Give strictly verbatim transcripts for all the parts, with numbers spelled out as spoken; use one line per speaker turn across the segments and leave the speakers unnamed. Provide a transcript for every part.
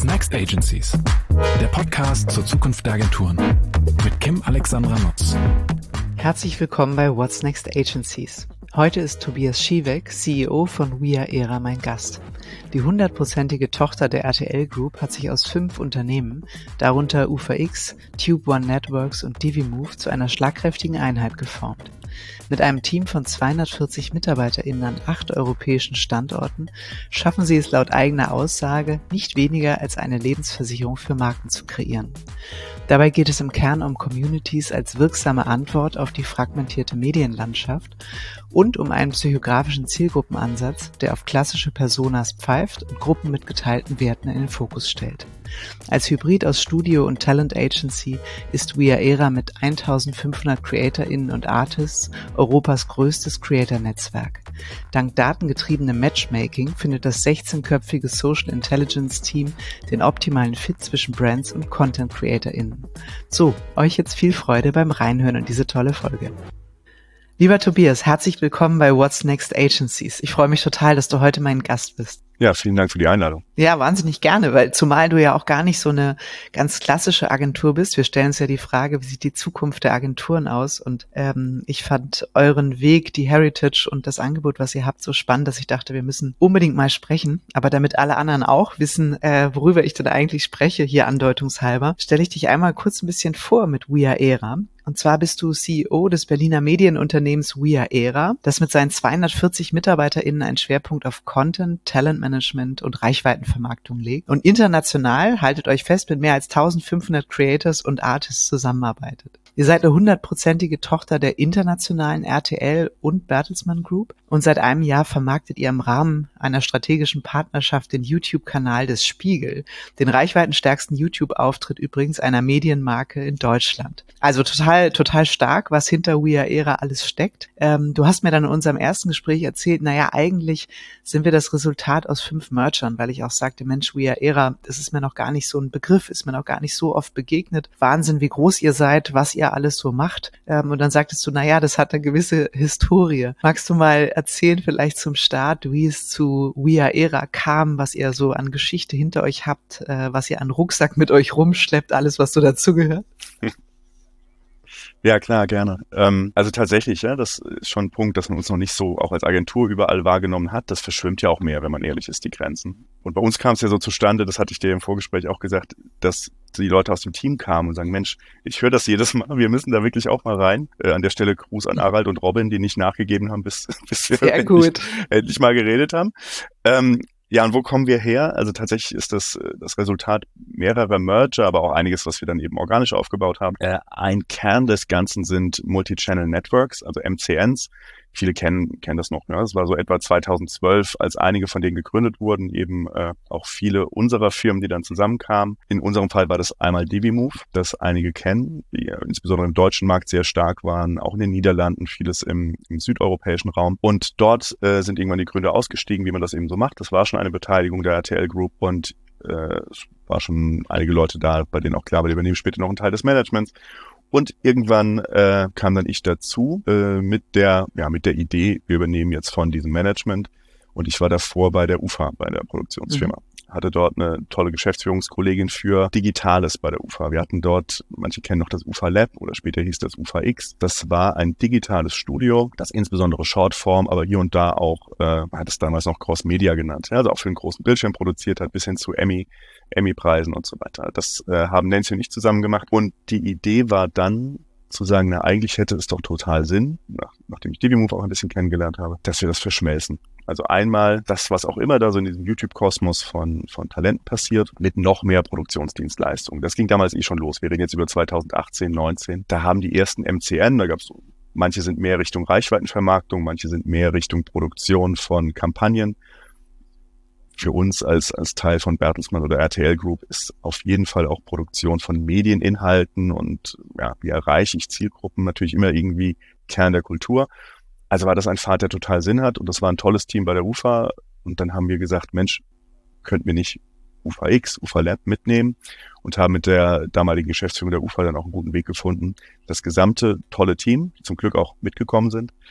Next Agencies? Der Podcast zur Zukunft der Agenturen mit Kim Alexandra Nutz.
Herzlich willkommen bei What's Next Agencies. Heute ist Tobias Schiewek, C E O von We Are Era, mein Gast. Die hundertprozentige Tochter der R T L Group hat sich aus fünf Unternehmen, darunter U V X, Tube One Networks und Divimove, zu einer schlagkräftigen Einheit geformt. Mit einem Team von zweihundertvierzig MitarbeiterInnen an acht europäischen Standorten schaffen sie es laut eigener Aussage, nicht weniger als eine Lebensversicherung für Marken zu kreieren. Dabei geht es im Kern um Communities als wirksame Antwort auf die fragmentierte Medienlandschaft und um einen psychografischen Zielgruppenansatz, der auf klassische Personas pfeift und Gruppen mit geteilten Werten in den Fokus stellt. Als Hybrid aus Studio und Talent Agency ist We Are Era mit eintausendfünfhundert CreatorInnen und Artists Europas größtes Creator-Netzwerk. Dank datengetriebenem Matchmaking findet das sechzehnköpfige Social Intelligence Team den optimalen Fit zwischen Brands und Content-CreatorInnen. So, euch jetzt viel Freude beim Reinhören in diese tolle Folge. Lieber Tobias, herzlich willkommen bei What's Next Agencies. Ich freue mich total, dass du heute mein Gast bist.
Ja, vielen Dank für die Einladung.
Ja, wahnsinnig gerne, weil zumal du ja auch gar nicht so eine ganz klassische Agentur bist. Wir stellen uns ja die Frage, wie sieht die Zukunft der Agenturen aus? Und ähm, ich fand euren Weg, die Heritage und das Angebot, was ihr habt, so spannend, dass ich dachte, wir müssen unbedingt mal sprechen. Aber damit alle anderen auch wissen, äh, worüber ich denn eigentlich spreche, hier andeutungshalber, stelle ich dich einmal kurz ein bisschen vor mit We Are Era. Und zwar bist du C E O des Berliner Medienunternehmens We Are Era, das mit seinen zweihundertvierzig MitarbeiterInnen einen Schwerpunkt auf Content, Talentmanagement und Reichweitenvermarktung legt und international, haltet euch fest, mit mehr als eintausendfünfhundert Creators und Artists zusammenarbeitet. Ihr seid eine hundertprozentige Tochter der internationalen R T L und Bertelsmann Group und seit einem Jahr vermarktet ihr im Rahmen einer strategischen Partnerschaft den YouTube-Kanal des Spiegel, den reichweitenstärksten YouTube-Auftritt übrigens einer Medienmarke in Deutschland. Also total, total stark, was hinter We Are Era alles steckt. Ähm, du hast mir dann in unserem ersten Gespräch erzählt, naja, eigentlich sind wir das Resultat aus fünf Mergern, weil ich auch sagte, Mensch, We Are Era, das ist mir noch gar nicht so ein Begriff, ist mir noch gar nicht so oft begegnet. Wahnsinn, wie groß ihr seid, was ihr alles so macht. Ähm, und dann sagtest du, naja, das hat eine gewisse Historie. Magst du mal erzählen, vielleicht zum Start, wie es zu We Are Era kam, was ihr so an Geschichte hinter euch habt, äh, was ihr an Rucksack mit euch rumschleppt, alles, was so dazugehört?
Ja, klar, gerne. Ähm, also tatsächlich, ja, das ist schon ein Punkt, dass man uns noch nicht so auch als Agentur überall wahrgenommen hat. Das verschwimmt ja auch mehr, wenn man ehrlich ist, die Grenzen. Und bei uns kam es ja so zustande, das hatte ich dir im Vorgespräch auch gesagt, dass die Leute aus dem Team kamen und sagen, Mensch, ich höre das jedes Mal, wir müssen da wirklich auch mal rein. Äh, an der Stelle Gruß an Harald und Robin, die nicht nachgegeben haben, bis, bis wir endlich, endlich mal geredet haben. Ähm, Ja, und wo kommen wir her? Also tatsächlich ist das das Resultat mehrerer Merger, aber auch einiges, was wir dann eben organisch aufgebaut haben. Äh, ein Kern des Ganzen sind Multi-Channel Networks, also M C Ns. Viele kennen kennen das noch. Ne? Das war so etwa zweitausendzwölf, als einige von denen gegründet wurden, eben äh, auch viele unserer Firmen, die dann zusammenkamen. In unserem Fall war das einmal Divimove, das einige kennen, die äh, insbesondere im deutschen Markt sehr stark waren, auch in den Niederlanden, vieles im, im südeuropäischen Raum. Und dort äh, sind irgendwann die Gründer ausgestiegen, wie man das eben so macht. Das war schon eine Beteiligung der R T L Group und äh, es war schon einige Leute da, bei denen auch klar war, die übernehmen später noch einen Teil des Managements. Und irgendwann äh, kam dann ich dazu äh, mit der ja mit der Idee, wir übernehmen jetzt von diesem Management. Und ich war davor bei der U F A, bei der Produktionsfirma. Mhm. Hatte dort eine tolle Geschäftsführungskollegin für Digitales bei der U F A. Wir hatten dort, manche kennen noch das U F A Lab oder später hieß das U V X. Das war ein digitales Studio, das insbesondere Shortform, aber hier und da auch, äh, man hat es damals noch Cross-Media genannt, ja, also auch für einen großen Bildschirm produziert hat, bis hin zu Emmy. Emmy-Preisen und so weiter. Das äh, haben Nancy und ich zusammen gemacht. Und die Idee war dann zu sagen, na eigentlich hätte es doch total Sinn, nach, nachdem ich Divimove auch ein bisschen kennengelernt habe, dass wir das verschmelzen. Also einmal das, was auch immer da so in diesem YouTube-Kosmos von von Talent passiert, mit noch mehr Produktionsdienstleistungen. Das ging damals eh schon los. Wir reden jetzt über zweitausendachtzehn, neunzehn. Da haben die ersten M C N, da gab es so, manche sind mehr Richtung Reichweitenvermarktung, manche sind mehr Richtung Produktion von Kampagnen. Für uns als als Teil von Bertelsmann oder R T L Group ist auf jeden Fall auch Produktion von Medieninhalten und ja, wie erreiche ich Zielgruppen natürlich immer irgendwie Kern der Kultur. Also war das ein Pfad, der total Sinn hat und das war ein tolles Team bei der U F A und dann haben wir gesagt, Mensch, könnten wir nicht U V X, U V Lab mitnehmen und haben mit der damaligen Geschäftsführung der U F A dann auch einen guten Weg gefunden, das gesamte tolle Team, die zum Glück auch mitgekommen sind,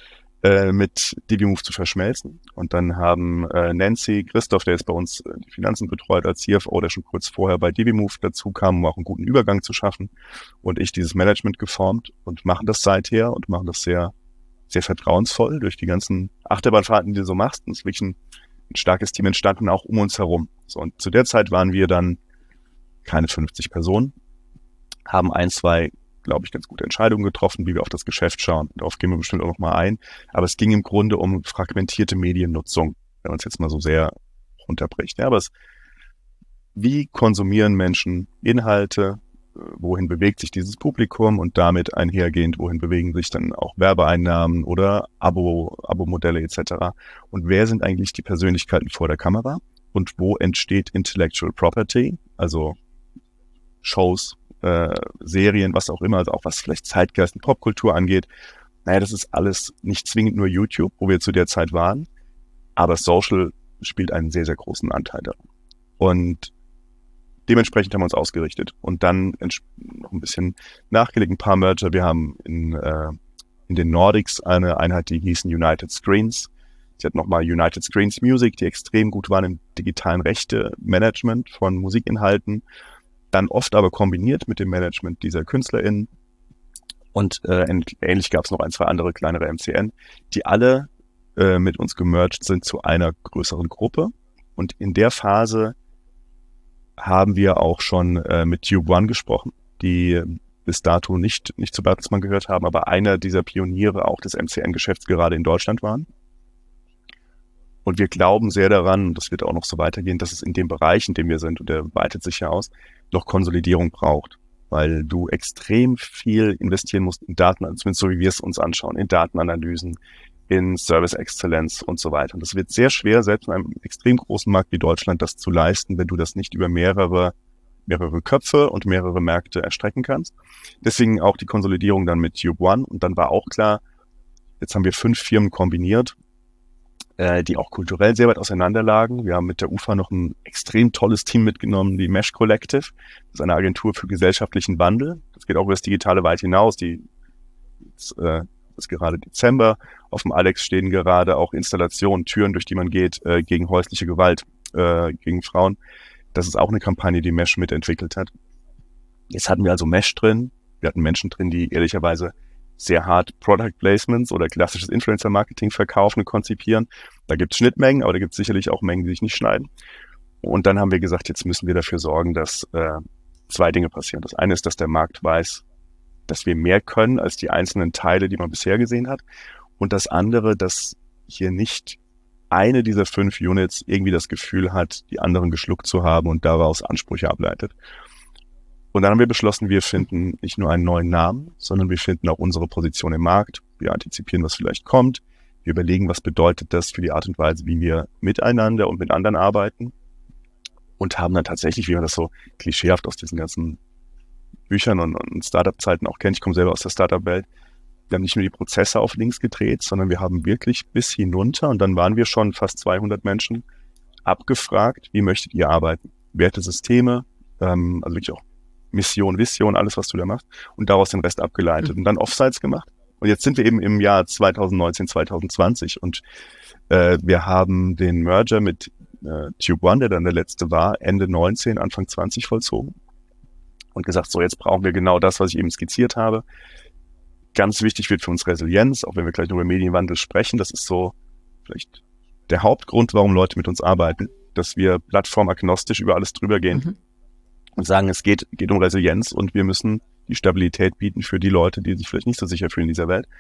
äh, mit Divimove zu verschmelzen. Und dann haben äh, Nancy, Christoph, der jetzt bei uns äh, die Finanzen betreut als C F O, der schon kurz vorher bei Divimove dazu kam, um auch einen guten Übergang zu schaffen, und ich dieses Management geformt und machen das seither und machen das sehr, sehr vertrauensvoll durch die ganzen Achterbahnfahrten, die du so machst. Und es ist wirklich ein, ein starkes Team entstanden, auch um uns herum. So, und zu der Zeit waren wir dann keine fünfzig Personen, haben ein, zwei, glaube ich, ganz gute Entscheidungen getroffen, wie wir auf das Geschäft schauen. Darauf gehen wir bestimmt auch noch mal ein. Aber es ging im Grunde um fragmentierte Mediennutzung, wenn man es jetzt mal so sehr runterbricht. Ja, aber es, wie konsumieren Menschen Inhalte, wohin bewegt sich dieses Publikum und damit einhergehend, wohin bewegen sich dann auch Werbeeinnahmen oder Abo, Abo-Modelle et cetera. Und wer sind eigentlich die Persönlichkeiten vor der Kamera und wo entsteht Intellectual Property, also Shows, Äh, Serien, was auch immer, also auch was vielleicht Zeitgeist und Popkultur angeht. Naja, das ist alles nicht zwingend nur YouTube, wo wir zu der Zeit waren, aber Social spielt einen sehr, sehr großen Anteil daran. Und dementsprechend haben wir uns ausgerichtet und dann noch ein bisschen nachgelegt, ein paar Merger. Wir haben in, äh, in den Nordics eine Einheit, die hießen United Screens. Sie hat nochmal United Screens Music, die extrem gut waren im digitalen Rechte-Management von Musikinhalten. Dann oft aber kombiniert mit dem Management dieser KünstlerInnen. Und äh, ähnlich gab es noch ein, zwei andere kleinere M C N, die alle äh, mit uns gemerged sind zu einer größeren Gruppe. Und in der Phase haben wir auch schon äh, mit Tube One gesprochen, die bis dato nicht nicht zu Bertelsmann gehört haben, aber einer dieser Pioniere auch des M C N-Geschäfts gerade in Deutschland waren. Und wir glauben sehr daran, und das wird auch noch so weitergehen, dass es in dem Bereich, in dem wir sind, und der weitet sich ja aus, noch Konsolidierung braucht, weil du extrem viel investieren musst in Daten, zumindest so wie wir es uns anschauen, in Datenanalysen, in Service Exzellenz und so weiter. Und das wird sehr schwer, selbst in einem extrem großen Markt wie Deutschland, das zu leisten, wenn du das nicht über mehrere mehrere Köpfe und mehrere Märkte erstrecken kannst. Deswegen auch die Konsolidierung dann mit Tube One. Und dann war auch klar, jetzt haben wir fünf Firmen kombiniert, die auch kulturell sehr weit auseinander lagen. Wir haben mit der U F A noch ein extrem tolles Team mitgenommen, die Mesh Collective. Das ist eine Agentur für gesellschaftlichen Wandel. Das geht auch über das Digitale weit hinaus. Die jetzt, äh, ist gerade Dezember. Auf dem Alex stehen gerade auch Installationen, Türen, durch die man geht, äh, gegen häusliche Gewalt, äh, gegen Frauen. Das ist auch eine Kampagne, die Mesh mitentwickelt hat. Jetzt hatten wir also Mesh drin. Wir hatten Menschen drin, die ehrlicherweise sehr hart Product Placements oder klassisches Influencer-Marketing verkaufen und konzipieren. Da gibt es Schnittmengen, aber da gibt es sicherlich auch Mengen, die sich nicht schneiden. Und dann haben wir gesagt, jetzt müssen wir dafür sorgen, dass äh, zwei Dinge passieren. Das eine ist, dass der Markt weiß, dass wir mehr können als die einzelnen Teile, die man bisher gesehen hat. Und das andere, dass hier nicht eine dieser fünf Units irgendwie das Gefühl hat, die anderen geschluckt zu haben und daraus Ansprüche ableitet. Und dann haben wir beschlossen, wir finden nicht nur einen neuen Namen, sondern wir finden auch unsere Position im Markt. Wir antizipieren, was vielleicht kommt. Wir überlegen, was bedeutet das für die Art und Weise, wie wir miteinander und mit anderen arbeiten. Und haben dann tatsächlich, wie man das so klischeehaft aus diesen ganzen Büchern und, und Startup-Zeiten auch kennt, ich komme selber aus der Startup-Welt, wir haben nicht nur die Prozesse auf links gedreht, sondern wir haben wirklich bis hinunter, und dann waren wir schon fast zweihundert Menschen, abgefragt, wie möchtet ihr arbeiten? Wertesysteme, ähm, also wirklich auch Mission, Vision, alles, was du da machst, und daraus den Rest abgeleitet mhm. und dann Offsites gemacht. Und jetzt sind wir eben im Jahr zwanzig neunzehn, zwanzig zwanzig und äh, wir haben den Merger mit äh, Tube One, der dann der letzte war, Ende neunzehn, Anfang zwanzig vollzogen und gesagt, so jetzt brauchen wir genau das, was ich eben skizziert habe. Ganz wichtig wird für uns Resilienz, auch wenn wir gleich noch über Medienwandel sprechen. Das ist so vielleicht der Hauptgrund, warum Leute mit uns arbeiten, dass wir plattformagnostisch über alles drüber gehen. Mhm. Und sagen, es geht, geht um Resilienz und wir müssen die Stabilität bieten für die Leute, die sich vielleicht nicht so sicher fühlen in dieser Welt.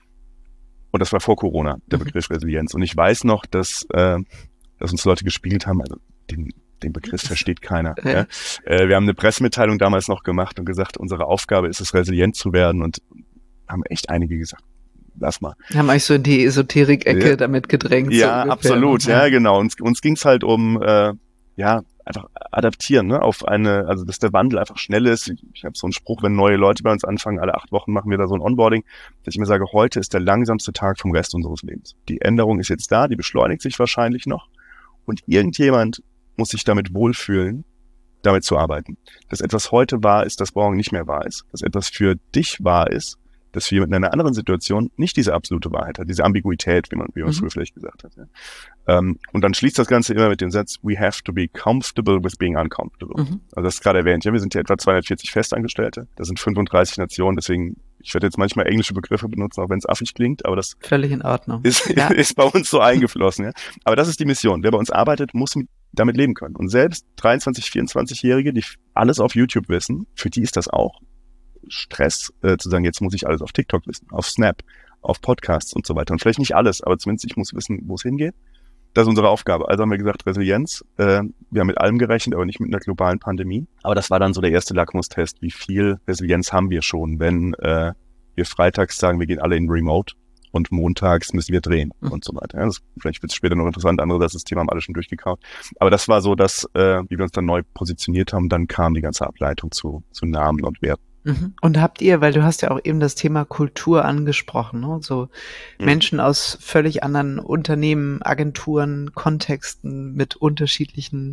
Und das war vor Corona, der mhm. Begriff Resilienz. Und ich weiß noch, dass, äh, dass uns Leute gespielt haben, also den, den Begriff versteht keiner. Ja. Ja. Äh, wir haben eine Pressemitteilung damals noch gemacht und gesagt, unsere Aufgabe ist es, resilient zu werden, und haben echt einige gesagt, lass mal.
Haben euch so in die Esoterik-Ecke ja. damit gedrängt.
Ja,
so
absolut, ja, genau. Uns, uns ging es halt um, äh, ja, einfach adaptieren, ne, auf eine, also dass der Wandel einfach schnell ist. Ich, ich habe so einen Spruch, wenn neue Leute bei uns anfangen, alle acht Wochen machen wir da so ein Onboarding, dass ich mir sage, heute ist der langsamste Tag vom Rest unseres Lebens. Die Änderung ist jetzt da, die beschleunigt sich wahrscheinlich noch, und irgendjemand muss sich damit wohlfühlen, damit zu arbeiten. Dass etwas heute wahr ist, das morgen nicht mehr wahr ist. Dass etwas für dich wahr ist, dass jemand in einer anderen Situation nicht diese absolute Wahrheit hat, diese Ambiguität, wie man, wie man mhm. früher vielleicht gesagt hat. Ja. Ähm, und dann schließt das Ganze immer mit dem Satz, we have to be comfortable with being uncomfortable. Mhm. Also das ist gerade erwähnt, ja, wir sind ja etwa zweihundertvierzig Festangestellte, das sind fünfunddreißig Nationen, deswegen, ich werde jetzt manchmal englische Begriffe benutzen, auch wenn es affig klingt, aber das
völlig in Ordnung.
Ist,
ja.
ist bei uns so eingeflossen. Ja. Aber das ist die Mission. Wer bei uns arbeitet, muss mit, damit leben können. Und selbst dreiundzwanzig-, vierundzwanzigjährige, die alles auf YouTube wissen, für die ist das auch Stress, äh, zu sagen, jetzt muss ich alles auf TikTok wissen, auf Snap, auf Podcasts und so weiter. Und vielleicht nicht alles, aber zumindest ich muss wissen, wo es hingeht. Das ist unsere Aufgabe. Also haben wir gesagt, Resilienz. Äh, wir haben mit allem gerechnet, aber nicht mit einer globalen Pandemie. Aber das war dann so der erste Lackmustest. Wie viel Resilienz haben wir schon, wenn äh, wir freitags sagen, wir gehen alle in Remote und montags müssen wir drehen mhm. und so weiter. Ja, das, vielleicht wird es später noch interessant. Andere, das Thema haben alle schon durchgekaut. Aber das war so, dass, äh, wie wir uns dann neu positioniert haben, dann kam die ganze Ableitung zu, zu Namen und Werten.
Und habt ihr, weil du hast ja auch eben das Thema Kultur angesprochen, ne? So mhm. Menschen aus völlig anderen Unternehmen, Agenturen, Kontexten mit unterschiedlichen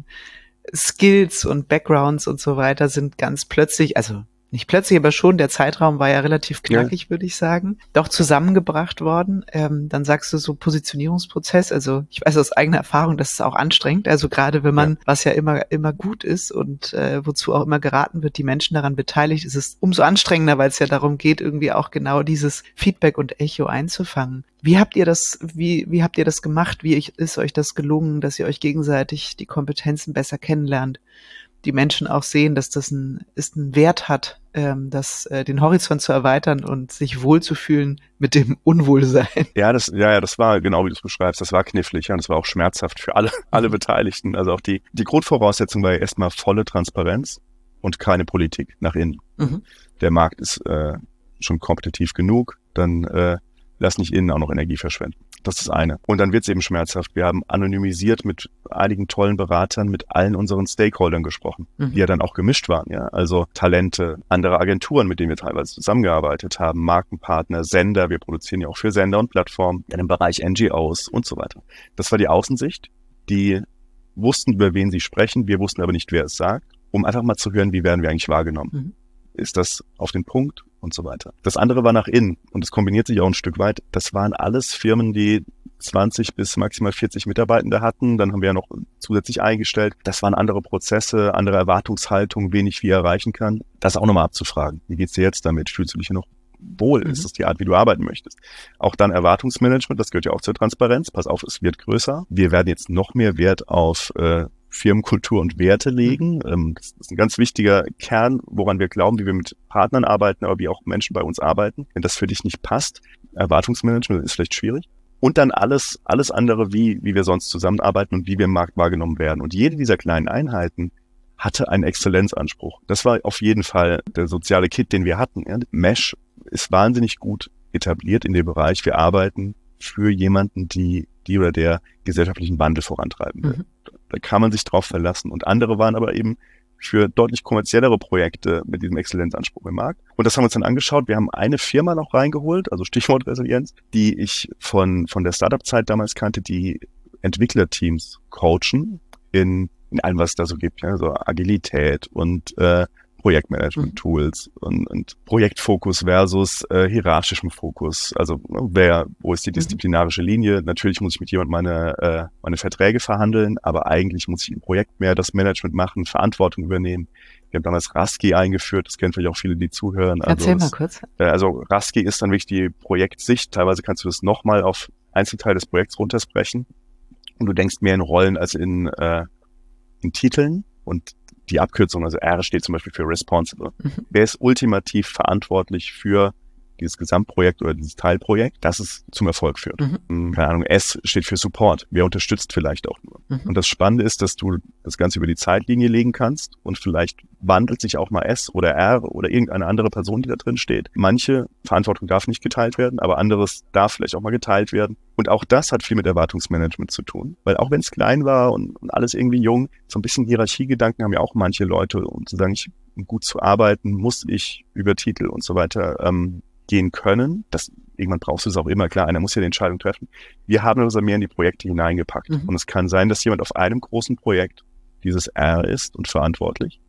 Skills und Backgrounds und so weiter sind ganz plötzlich, also nicht plötzlich, aber schon, der Zeitraum war ja relativ knackig, ja. würde ich sagen, doch zusammengebracht worden. Ähm, dann sagst du so Positionierungsprozess, also ich weiß aus eigener Erfahrung, das ist auch anstrengend, also gerade wenn man, ja. was ja immer immer gut ist und äh, wozu auch immer geraten wird, die Menschen daran beteiligt, ist es umso anstrengender, weil es ja darum geht, irgendwie auch genau dieses Feedback und Echo einzufangen. Wie habt ihr das, wie, wie habt ihr das gemacht? Wie ist euch das gelungen, dass ihr euch gegenseitig die Kompetenzen besser kennenlernt? Die Menschen auch sehen, dass das ein, ist ein Wert hat, ähm, das, äh, den Horizont zu erweitern und sich wohlzufühlen mit dem Unwohlsein.
Ja, das, ja, ja, das war genau wie du es beschreibst. Das war knifflig, ja, und das war auch schmerzhaft für alle, alle Beteiligten. Also auch die, die Grundvoraussetzung war ja erstmal volle Transparenz und keine Politik nach innen. Mhm. Der Markt ist äh, schon kompetitiv genug, dann äh, lass nicht innen auch noch Energie verschwenden. Das ist das eine. Und dann wird es eben schmerzhaft. Wir haben anonymisiert mit einigen tollen Beratern, mit allen unseren Stakeholdern gesprochen, mhm. die ja dann auch gemischt waren. Ja, also Talente, andere Agenturen, mit denen wir teilweise zusammengearbeitet haben, Markenpartner, Sender. Wir produzieren ja auch für Sender und Plattformen, dann im Bereich N G Os und so weiter. Das war die Außensicht. Die wussten, über wen sie sprechen. Wir wussten aber nicht, wer es sagt, um einfach mal zu hören, wie werden wir eigentlich wahrgenommen. Mhm. Ist das auf den Punkt und so weiter. Das andere war nach innen und es kombiniert sich auch ein Stück weit. Das waren alles Firmen, die zwanzig bis maximal vierzig Mitarbeitende hatten. Dann haben wir ja noch zusätzlich eingestellt. Das waren andere Prozesse, andere Erwartungshaltung, wen ich wie erreichen kann. Das auch nochmal abzufragen. Wie geht's dir jetzt damit? Fühlst du dich hier noch wohl? Mhm. Ist das die Art, wie du arbeiten möchtest? Auch dann Erwartungsmanagement, das gehört ja auch zur Transparenz. Pass auf, es wird größer. Wir werden jetzt noch mehr Wert auf äh, Firmenkultur und Werte legen. Mhm. Das ist ein ganz wichtiger Kern, woran wir glauben, wie wir mit Partnern arbeiten, aber wie auch Menschen bei uns arbeiten. Wenn das für dich nicht passt, Erwartungsmanagement ist vielleicht schwierig. Und dann alles, alles andere, wie, wie wir sonst zusammenarbeiten und wie wir im Markt wahrgenommen werden. Und jede dieser kleinen Einheiten hatte einen Exzellenzanspruch. Das war auf jeden Fall der soziale Kit, den wir hatten. Mesh ist wahnsinnig gut etabliert in dem Bereich. Wir arbeiten für jemanden, die, die oder der gesellschaftlichen Wandel vorantreiben will. Mhm. Da kann man sich drauf verlassen. Und andere waren aber eben für deutlich kommerziellere Projekte mit diesem Exzellenzanspruch im Markt. Und das haben wir uns dann angeschaut. Wir haben eine Firma noch reingeholt, also Stichwort Resilienz, die ich von, von der Startup-Zeit damals kannte, die Entwicklerteams coachen in, in allem, was es da so gibt. Ja, so Agilität und äh, Projektmanagement-Tools mhm. und, und Projektfokus versus äh, hierarchischem Fokus. Also wer, wo ist die disziplinarische Linie? Natürlich muss ich mit jemandem meine, äh, meine Verträge verhandeln, aber eigentlich muss ich im Projekt mehr das Management machen, Verantwortung übernehmen. Wir haben damals Rasky eingeführt, das kennen vielleicht auch viele, die zuhören.
Erzähl
also
mal kurz.
Äh, also Rasky ist dann wirklich die Projektsicht. Teilweise kannst du das nochmal auf Einzelteile des Projekts runtersprechen und du denkst mehr in Rollen als in, äh, in Titeln und die Abkürzung, also R steht zum Beispiel für Responsible. Mhm. Wer ist ultimativ verantwortlich für dieses Gesamtprojekt oder dieses Teilprojekt, dass es zum Erfolg führt? Mhm. Keine Ahnung, S steht für Support. Wer unterstützt vielleicht auch nur? Mhm. Und das Spannende ist, dass du das Ganze über die Zeitlinie legen kannst und vielleicht wandelt sich auch mal S oder R oder irgendeine andere Person, die da drin steht. Manche Verantwortung darf nicht geteilt werden, aber anderes darf vielleicht auch mal geteilt werden. Und auch das hat viel mit Erwartungsmanagement zu tun. Weil auch wenn es klein war und, und alles irgendwie jung, so ein bisschen Hierarchiegedanken haben ja auch manche Leute. Um zu sagen, ich, um gut zu arbeiten, muss ich über Titel und so weiter ähm, gehen können. Das, irgendwann brauchst du es auch immer, klar, einer muss ja die Entscheidung treffen. Wir haben das mehr in die Projekte hineingepackt. Mhm. Und es kann sein, dass jemand auf einem großen Projekt dieses R ist und verantwortlich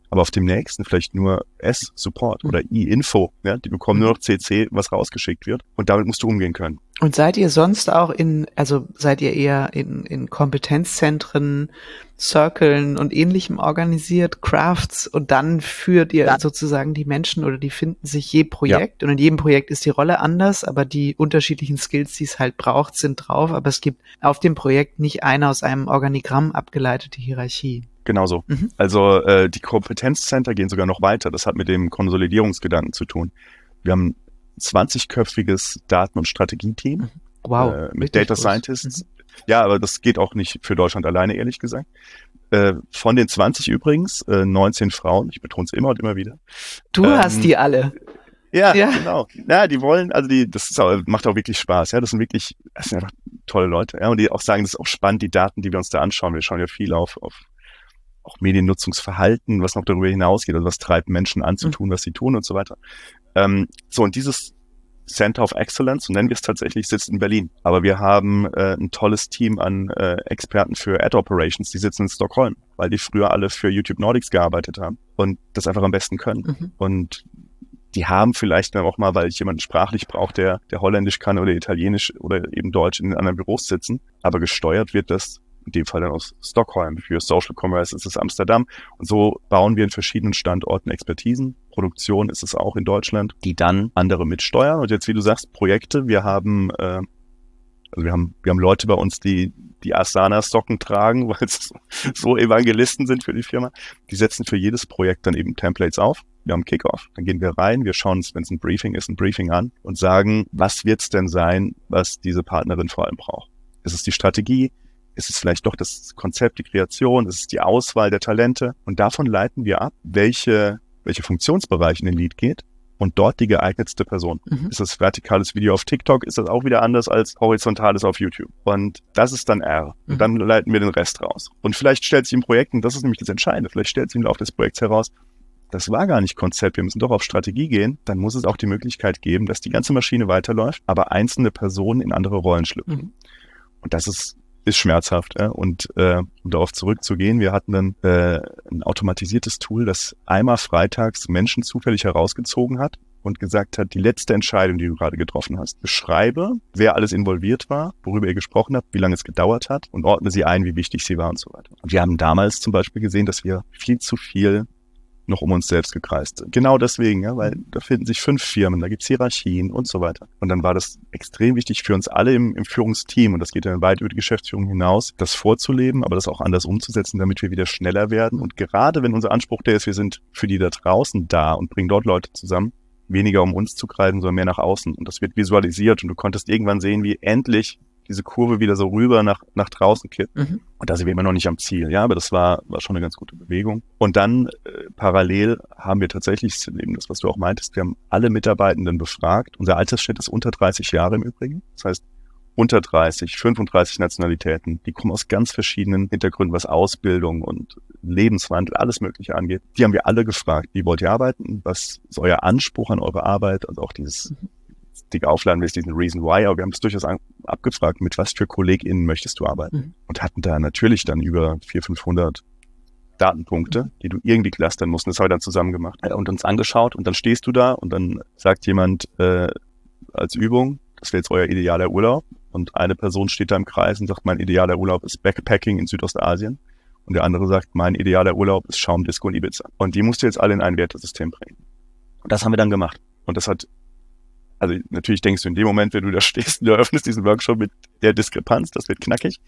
aber auf dem nächsten vielleicht nur S-Support oder I-Info. Ja? Die bekommen nur noch C C, was rausgeschickt wird und damit musst du umgehen können.
Und seid ihr sonst auch in, also seid ihr eher in, in Kompetenzzentren, Circlen und Ähnlichem organisiert, Crafts, und dann führt ihr ja. sozusagen die Menschen oder die finden sich je Projekt ja. und in jedem Projekt ist die Rolle anders, aber die unterschiedlichen Skills, die es halt braucht, sind drauf, aber es gibt auf dem Projekt nicht eine aus einem Organigramm abgeleitete Hierarchie.
Genauso. Mhm. Also äh, die Kompetenzcenter gehen sogar noch weiter. Das hat mit dem Konsolidierungsgedanken zu tun. Wir haben ein zwanzigköpfiges Daten- und Strategieteam
wow,
äh, mit Data groß. Scientists. Mhm. Ja, aber das geht auch nicht für Deutschland alleine, ehrlich gesagt. Äh, von den zwanzig übrigens, äh, neunzehn Frauen. Ich betone es immer und immer wieder.
Du ähm, hast die alle.
Ja, ja, genau. Ja, die wollen, also die, das ist auch, macht auch wirklich Spaß. Ja, das sind wirklich, das sind einfach tolle Leute. Ja, und die auch sagen, das ist auch spannend, die Daten, die wir uns da anschauen. Wir schauen ja viel auf, auf auch Mediennutzungsverhalten, was noch darüber hinausgeht, also was treibt Menschen an zu tun, was sie tun und so weiter. Ähm, so, und dieses Center of Excellence, so nennen wir es tatsächlich, sitzt in Berlin. Aber wir haben äh, ein tolles Team an äh, Experten für Ad Operations, die sitzen in Stockholm, weil die früher alle für YouTube Nordics gearbeitet haben und das einfach am besten können. Mhm. Und die haben vielleicht dann auch mal, weil ich jemanden sprachlich brauche, der, der Holländisch kann oder Italienisch oder eben Deutsch in den anderen Büros sitzen. Aber gesteuert wird das in dem Fall dann aus Stockholm. Für Social Commerce ist es Amsterdam. Und so bauen wir in verschiedenen Standorten Expertisen. Produktion ist es auch in Deutschland, die dann andere mitsteuern. Und jetzt, wie du sagst, Projekte. Wir haben, äh, also wir haben, wir haben Leute bei uns, die die Asana-Socken tragen, weil es so Evangelisten sind für die Firma. Die setzen für jedes Projekt dann eben Templates auf. Wir haben Kickoff. Dann gehen wir rein. Wir schauen uns, wenn es ein Briefing ist, ein Briefing an und sagen, was wird es denn sein, was diese Partnerin vor allem braucht? Ist es die Strategie? Ist es vielleicht doch das Konzept, die Kreation? Ist es die Auswahl der Talente? Und davon leiten wir ab, welche, welche Funktionsbereich in den Lead geht und dort die geeignetste Person. Mhm. Ist das vertikales Video auf TikTok? Ist das auch wieder anders als horizontales auf YouTube? Und das ist dann R. Und mhm. dann leiten wir den Rest raus. Und vielleicht stellt sich im Projekt, und das ist nämlich das Entscheidende, vielleicht stellt sich im Laufe des Projekts heraus, das war gar nicht Konzept, wir müssen doch auf Strategie gehen, dann muss es auch die Möglichkeit geben, dass die ganze Maschine weiterläuft, aber einzelne Personen in andere Rollen schlüpfen. Mhm. Und das ist ist schmerzhaft. Ja? Und äh, um darauf zurückzugehen, wir hatten dann äh, ein automatisiertes Tool, das einmal freitags Menschen zufällig herausgezogen hat und gesagt hat, die letzte Entscheidung, die du gerade getroffen hast, beschreibe, wer alles involviert war, worüber ihr gesprochen habt, wie lange es gedauert hat und ordne sie ein, wie wichtig sie war und so weiter. Und wir haben damals zum Beispiel gesehen, dass wir viel zu viel noch um uns selbst gekreist sind. Genau deswegen, ja, weil da finden sich fünf Firmen, da gibt's Hierarchien und so weiter. Und dann war das extrem wichtig für uns alle im, im Führungsteam, und das geht dann weit über die Geschäftsführung hinaus, das vorzuleben, aber das auch anders umzusetzen, damit wir wieder schneller werden. Und gerade wenn unser Anspruch der ist, wir sind für die da draußen da und bringen dort Leute zusammen, weniger um uns zu kreisen, sondern mehr nach außen. Und das wird visualisiert und du konntest irgendwann sehen, wie endlich diese Kurve wieder so rüber nach nach draußen kippt. Mhm. Und da sind wir immer noch nicht am Ziel, ja, aber das war war schon eine ganz gute Bewegung. Und dann äh, parallel haben wir tatsächlich eben das, was du auch meintest, wir haben alle Mitarbeitenden befragt. Unser Altersschnitt ist unter dreißig Jahre im Übrigen. Das heißt, unter dreißig, fünfunddreißig Nationalitäten, die kommen aus ganz verschiedenen Hintergründen, was Ausbildung und Lebenswandel, alles Mögliche angeht. Die haben wir alle gefragt, wie wollt ihr arbeiten? Was ist euer Anspruch an eure Arbeit? Also auch dieses mhm. dicke Aufladen ist diesen Reason Why, aber wir haben es durchaus an, abgefragt, mit was für KollegInnen möchtest du arbeiten? Mhm. Und hatten da natürlich dann über vierhundert, fünfhundert Datenpunkte, mhm. die du irgendwie clustern musst. Und das haben wir dann zusammen gemacht und uns angeschaut. Und dann stehst du da und dann sagt jemand äh, als Übung, das wäre jetzt euer idealer Urlaub. Und eine Person steht da im Kreis und sagt, mein idealer Urlaub ist Backpacking in Südostasien. Und der andere sagt, mein idealer Urlaub ist Schaumdisco in Ibiza. Und die musst du jetzt alle in ein Wertesystem bringen. Und das haben wir dann gemacht. Und das hat Also natürlich denkst du in dem Moment, wenn du da stehst und du eröffnest diesen Workshop mit der Diskrepanz, das wird knackig.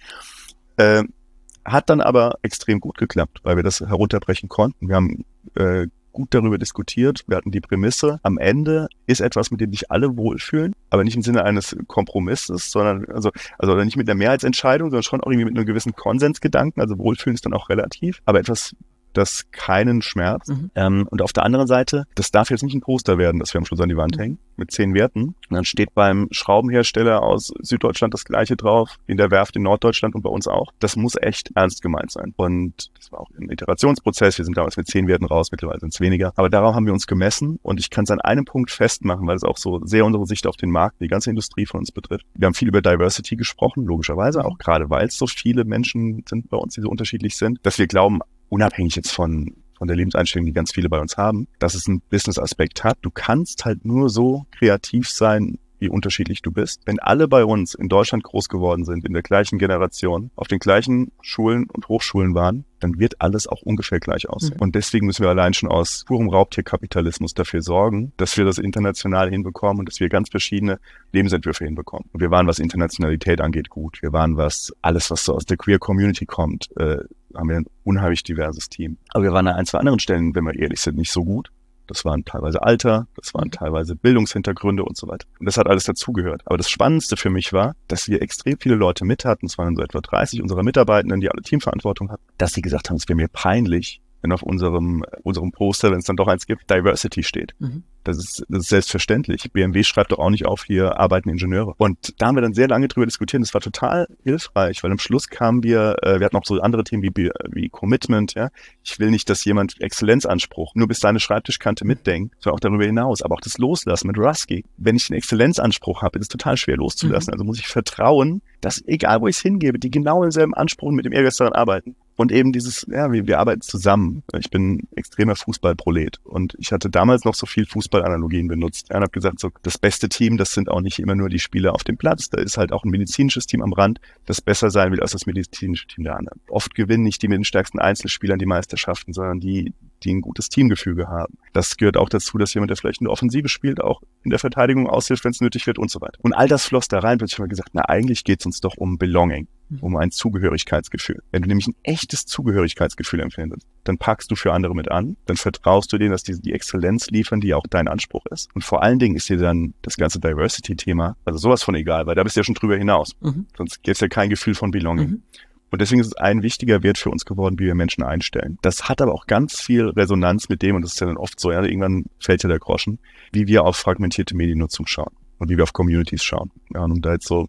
Äh, hat dann aber extrem gut geklappt, weil wir das herunterbrechen konnten. Wir haben äh, gut darüber diskutiert. Wir hatten die Prämisse, am Ende ist etwas, mit dem sich alle wohlfühlen, aber nicht im Sinne eines Kompromisses, sondern also also nicht mit einer Mehrheitsentscheidung, sondern schon auch irgendwie mit einem gewissen Konsensgedanken. Also Wohlfühlen ist dann auch relativ, aber etwas, das keinen Schmerz. Mhm. Ähm, und auf der anderen Seite, das darf jetzt nicht ein Poster werden, das wir am Schluss an die Wand mhm. hängen, mit zehn Werten. Und dann steht beim Schraubenhersteller aus Süddeutschland das Gleiche drauf, in der Werft in Norddeutschland und bei uns auch. Das muss echt ernst gemeint sein. Und das war auch ein Iterationsprozess. Wir sind damals mit zehn Werten raus, mittlerweile sind es weniger. Aber darauf haben wir uns gemessen und ich kann es an einem Punkt festmachen, weil es auch so sehr unsere Sicht auf den Markt, die ganze Industrie von uns betrifft. Wir haben viel über Diversity gesprochen, logischerweise, auch gerade weil es so viele Menschen sind bei uns, die so unterschiedlich sind, dass wir glauben, unabhängig jetzt von von der Lebenseinstellung, die ganz viele bei uns haben, dass es einen Business-Aspekt hat. Du kannst halt nur so kreativ sein, wie unterschiedlich du bist. Wenn alle bei uns in Deutschland groß geworden sind, in der gleichen Generation, auf den gleichen Schulen und Hochschulen waren, dann wird alles auch ungefähr gleich aussehen. Mhm. Und deswegen müssen wir allein schon aus purem Raubtierkapitalismus dafür sorgen, dass wir das international hinbekommen und dass wir ganz verschiedene Lebensentwürfe hinbekommen. Und wir waren, was Internationalität angeht, gut. Wir waren, was alles, was so aus der Queer-Community kommt, äh, haben wir ein unheimlich diverses Team. Aber wir waren an ein, zwei anderen Stellen, wenn wir ehrlich sind, nicht so gut. Das waren teilweise Alter, das waren teilweise Bildungshintergründe und so weiter. Und das hat alles dazugehört. Aber das Spannendste für mich war, dass wir extrem viele Leute mit hatten, es waren so etwa dreißig unserer Mitarbeitenden, die alle Teamverantwortung hatten, dass sie gesagt haben, es wäre mir peinlich, wenn auf unserem unserem Poster, wenn es dann doch eins gibt, Diversity steht. Mhm. Das ist, das ist selbstverständlich. B M W schreibt doch auch nicht auf, hier arbeiten Ingenieure. Und da haben wir dann sehr lange drüber diskutiert. Das war total hilfreich, weil am Schluss kamen wir, äh, wir hatten auch so andere Themen wie, wie Commitment. Ja, ich will nicht, dass jemand Exzellenzanspruch nur bis seine Schreibtischkante mitdenkt, sondern auch darüber hinaus. Aber auch das Loslassen mit Rusky. Wenn ich einen Exzellenzanspruch habe, ist es total schwer loszulassen. Mhm. Also muss ich vertrauen, dass egal wo ich es hingebe, die genau denselben Anspruch und mit dem Ehrgeiz daran arbeiten. Und eben dieses, ja, wir, wir arbeiten zusammen. Ich bin extremer Fußballprolet und ich hatte damals noch so viel Fußballanalogien benutzt. Ja, und habe gesagt, so das beste Team, das sind auch nicht immer nur die Spieler auf dem Platz. Da ist halt auch ein medizinisches Team am Rand, das besser sein will als das medizinische Team der anderen. Oft gewinnen nicht die mit den stärksten Einzelspielern die Meisterschaften, sondern die, die ein gutes Teamgefüge haben. Das gehört auch dazu, dass jemand, der vielleicht in der Offensive spielt, auch in der Verteidigung aushilft, wenn es nötig wird und so weiter. Und all das floss da rein, plötzlich haben wir gesagt, na eigentlich geht es uns doch um Belonging, um ein Zugehörigkeitsgefühl. Wenn du nämlich ein echtes Zugehörigkeitsgefühl empfindest, dann packst du für andere mit an, dann vertraust du denen, dass die die Exzellenz liefern, die auch dein Anspruch ist. Und vor allen Dingen ist dir dann das ganze Diversity-Thema, also sowas von egal, weil da bist du ja schon drüber hinaus. Mhm. Sonst gäbe es ja kein Gefühl von Belonging. Mhm. Und deswegen ist es ein wichtiger Wert für uns geworden, wie wir Menschen einstellen. Das hat aber auch ganz viel Resonanz mit dem, und das ist ja dann oft so, ja, irgendwann fällt ja der Groschen, wie wir auf fragmentierte Mediennutzung schauen und wie wir auf Communities schauen. Ja, und um da jetzt so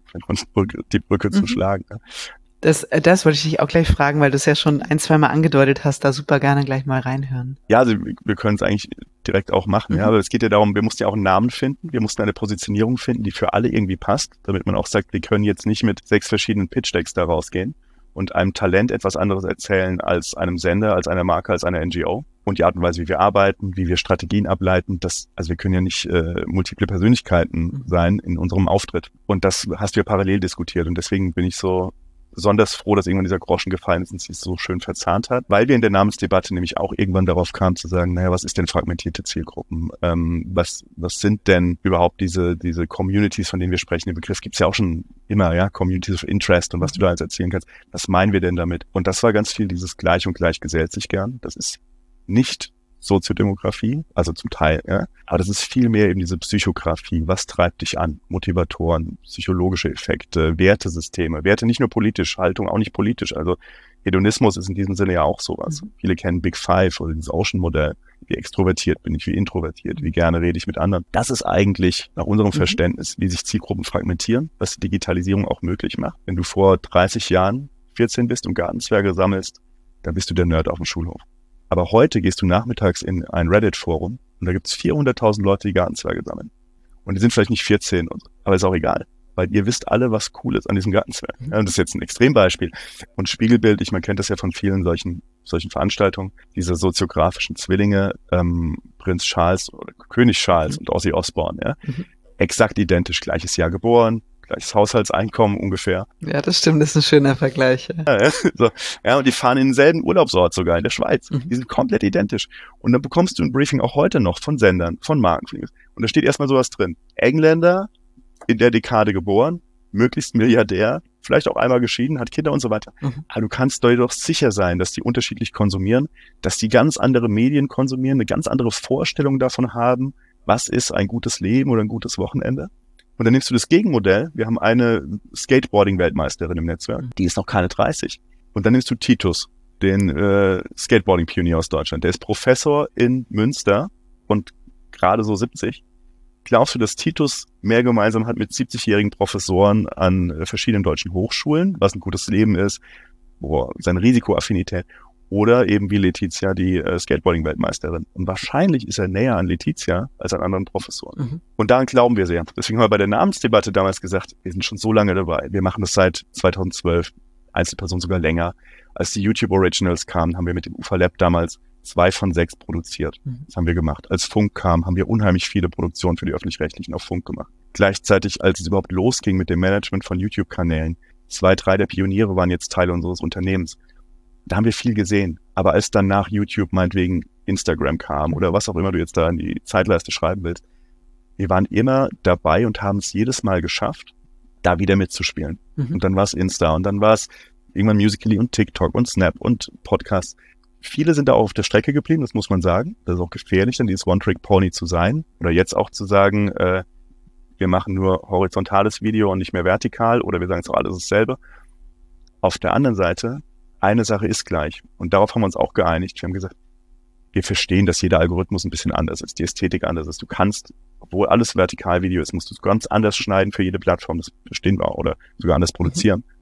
die Brücke mhm. zu schlagen. Ja.
Das, das wollte ich dich auch gleich fragen, weil du es ja schon ein, zwei Mal angedeutet hast, da super gerne gleich mal reinhören.
Ja, also wir können es eigentlich direkt auch machen, mhm. ja, aber es geht ja darum, wir mussten ja auch einen Namen finden, wir mussten eine Positionierung finden, die für alle irgendwie passt, damit man auch sagt, wir können jetzt nicht mit sechs verschiedenen Pitch-Decks da rausgehen und einem Talent etwas anderes erzählen als einem Sender, als einer Marke, als einer N G O. Und die Art und Weise, wie wir arbeiten, wie wir Strategien ableiten, das, also wir können ja nicht äh, multiple Persönlichkeiten sein in unserem Auftritt. Und das hast du ja parallel diskutiert. Und deswegen bin ich so besonders froh, dass irgendwann dieser Groschen gefallen ist und sich so schön verzahnt hat, weil wir in der Namensdebatte nämlich auch irgendwann darauf kamen zu sagen, naja, was ist denn fragmentierte Zielgruppen? Ähm, was was sind denn überhaupt diese diese Communities, von denen wir sprechen? Den Begriff gibt's ja auch schon immer, ja, Communities of Interest und was du da jetzt erzählen kannst. Was meinen wir denn damit? Und das war ganz viel dieses Gleich und Gleich gesellt sich gern. Das ist nicht Soziodemografie, also zum Teil, ja. Aber das ist viel mehr eben diese Psychografie. Was treibt dich an? Motivatoren, psychologische Effekte, Wertesysteme. Werte nicht nur politisch, Haltung auch nicht politisch. Also Hedonismus ist in diesem Sinne ja auch sowas. Mhm. Viele kennen Big Five oder dieses Ocean-Modell. Wie extrovertiert bin ich, wie introvertiert, wie gerne rede ich mit anderen. Das ist eigentlich nach unserem mhm. Verständnis, wie sich Zielgruppen fragmentieren, was die Digitalisierung auch möglich macht. Wenn du vor dreißig Jahren vierzehn bist und Gartenzwerge sammelst, dann bist du der Nerd auf dem Schulhof. Aber heute gehst du nachmittags in ein Reddit-Forum und da gibt es vierhunderttausend Leute, die Gartenzwerge sammeln. Und die sind vielleicht nicht vierzehn, und so, aber ist auch egal. Weil ihr wisst alle, was cool ist an diesem Gartenzwerg. Ja, und das ist jetzt ein Extrembeispiel. Und Spiegelbild, ich, man kennt das ja von vielen solchen solchen Veranstaltungen, diese soziografischen Zwillinge, ähm, Prinz Charles oder König Charles mhm. und Ozzy Osbourne, ja, mhm. exakt identisch, gleiches Jahr geboren, gleiches Haushaltseinkommen ungefähr.
Ja, das stimmt, das ist ein schöner Vergleich.
Ja, ja, so. Ja, und die fahren in denselben Urlaubsort sogar in der Schweiz. Mhm. Die sind komplett identisch. Und dann bekommst du ein Briefing auch heute noch von Sendern, von Marken. Und da steht erstmal sowas drin. Engländer, in der Dekade geboren, möglichst Milliardär, vielleicht auch einmal geschieden, hat Kinder und so weiter. Mhm. Aber du kannst dir doch sicher sein, dass die unterschiedlich konsumieren, dass die ganz andere Medien konsumieren, eine ganz andere Vorstellung davon haben, was ist ein gutes Leben oder ein gutes Wochenende. Und dann nimmst du das Gegenmodell. Wir haben eine Skateboarding-Weltmeisterin im Netzwerk, die ist noch keine dreißig. Und dann nimmst du Titus, den äh, Skateboarding-Pionier aus Deutschland. Der ist Professor in Münster und gerade so siebzig. Glaubst du, dass Titus mehr gemeinsam hat mit siebzigjährigen Professoren an äh, verschiedenen deutschen Hochschulen, was ein gutes Leben ist, wo seine Risikoaffinität, oder eben wie Letizia, die äh, Skateboarding-Weltmeisterin? Und wahrscheinlich ist er näher an Letizia als an anderen Professoren. Mhm. Und daran glauben wir sehr. Deswegen haben wir bei der Namensdebatte damals gesagt, wir sind schon so lange dabei. Wir machen das seit zweitausendzwölf, Einzelpersonen sogar länger. Als die YouTube Originals kamen, haben wir mit dem U F A Lab damals zwei von sechs produziert. Mhm. Das haben wir gemacht. Als Funk kam, haben wir unheimlich viele Produktionen für die Öffentlich-Rechtlichen auf Funk gemacht. Gleichzeitig, als es überhaupt losging mit dem Management von YouTube-Kanälen, zwei, drei der Pioniere waren jetzt Teile unseres Unternehmens. Da haben wir viel gesehen. Aber als dann nach YouTube meinetwegen Instagram kam oder was auch immer du jetzt da in die Zeitleiste schreiben willst, wir waren immer dabei und haben es jedes Mal geschafft, da wieder mitzuspielen. Mhm. Und dann war es Insta und dann war es irgendwann Musical.ly und TikTok und Snap und Podcasts. Viele sind da auch auf der Strecke geblieben, das muss man sagen. Das ist auch gefährlich, dann dieses One-Trick-Pony zu sein. Oder jetzt auch zu sagen, äh, wir machen nur horizontales Video und nicht mehr vertikal. Oder wir sagen es auch alles dasselbe. Auf der anderen Seite, eine Sache ist gleich. Und darauf haben wir uns auch geeinigt. Wir haben gesagt, wir verstehen, dass jeder Algorithmus ein bisschen anders ist, die Ästhetik anders ist. Du kannst, obwohl alles Vertikalvideo ist, musst du es ganz anders schneiden für jede Plattform. Das verstehen wir auch. Oder sogar anders produzieren. Mhm.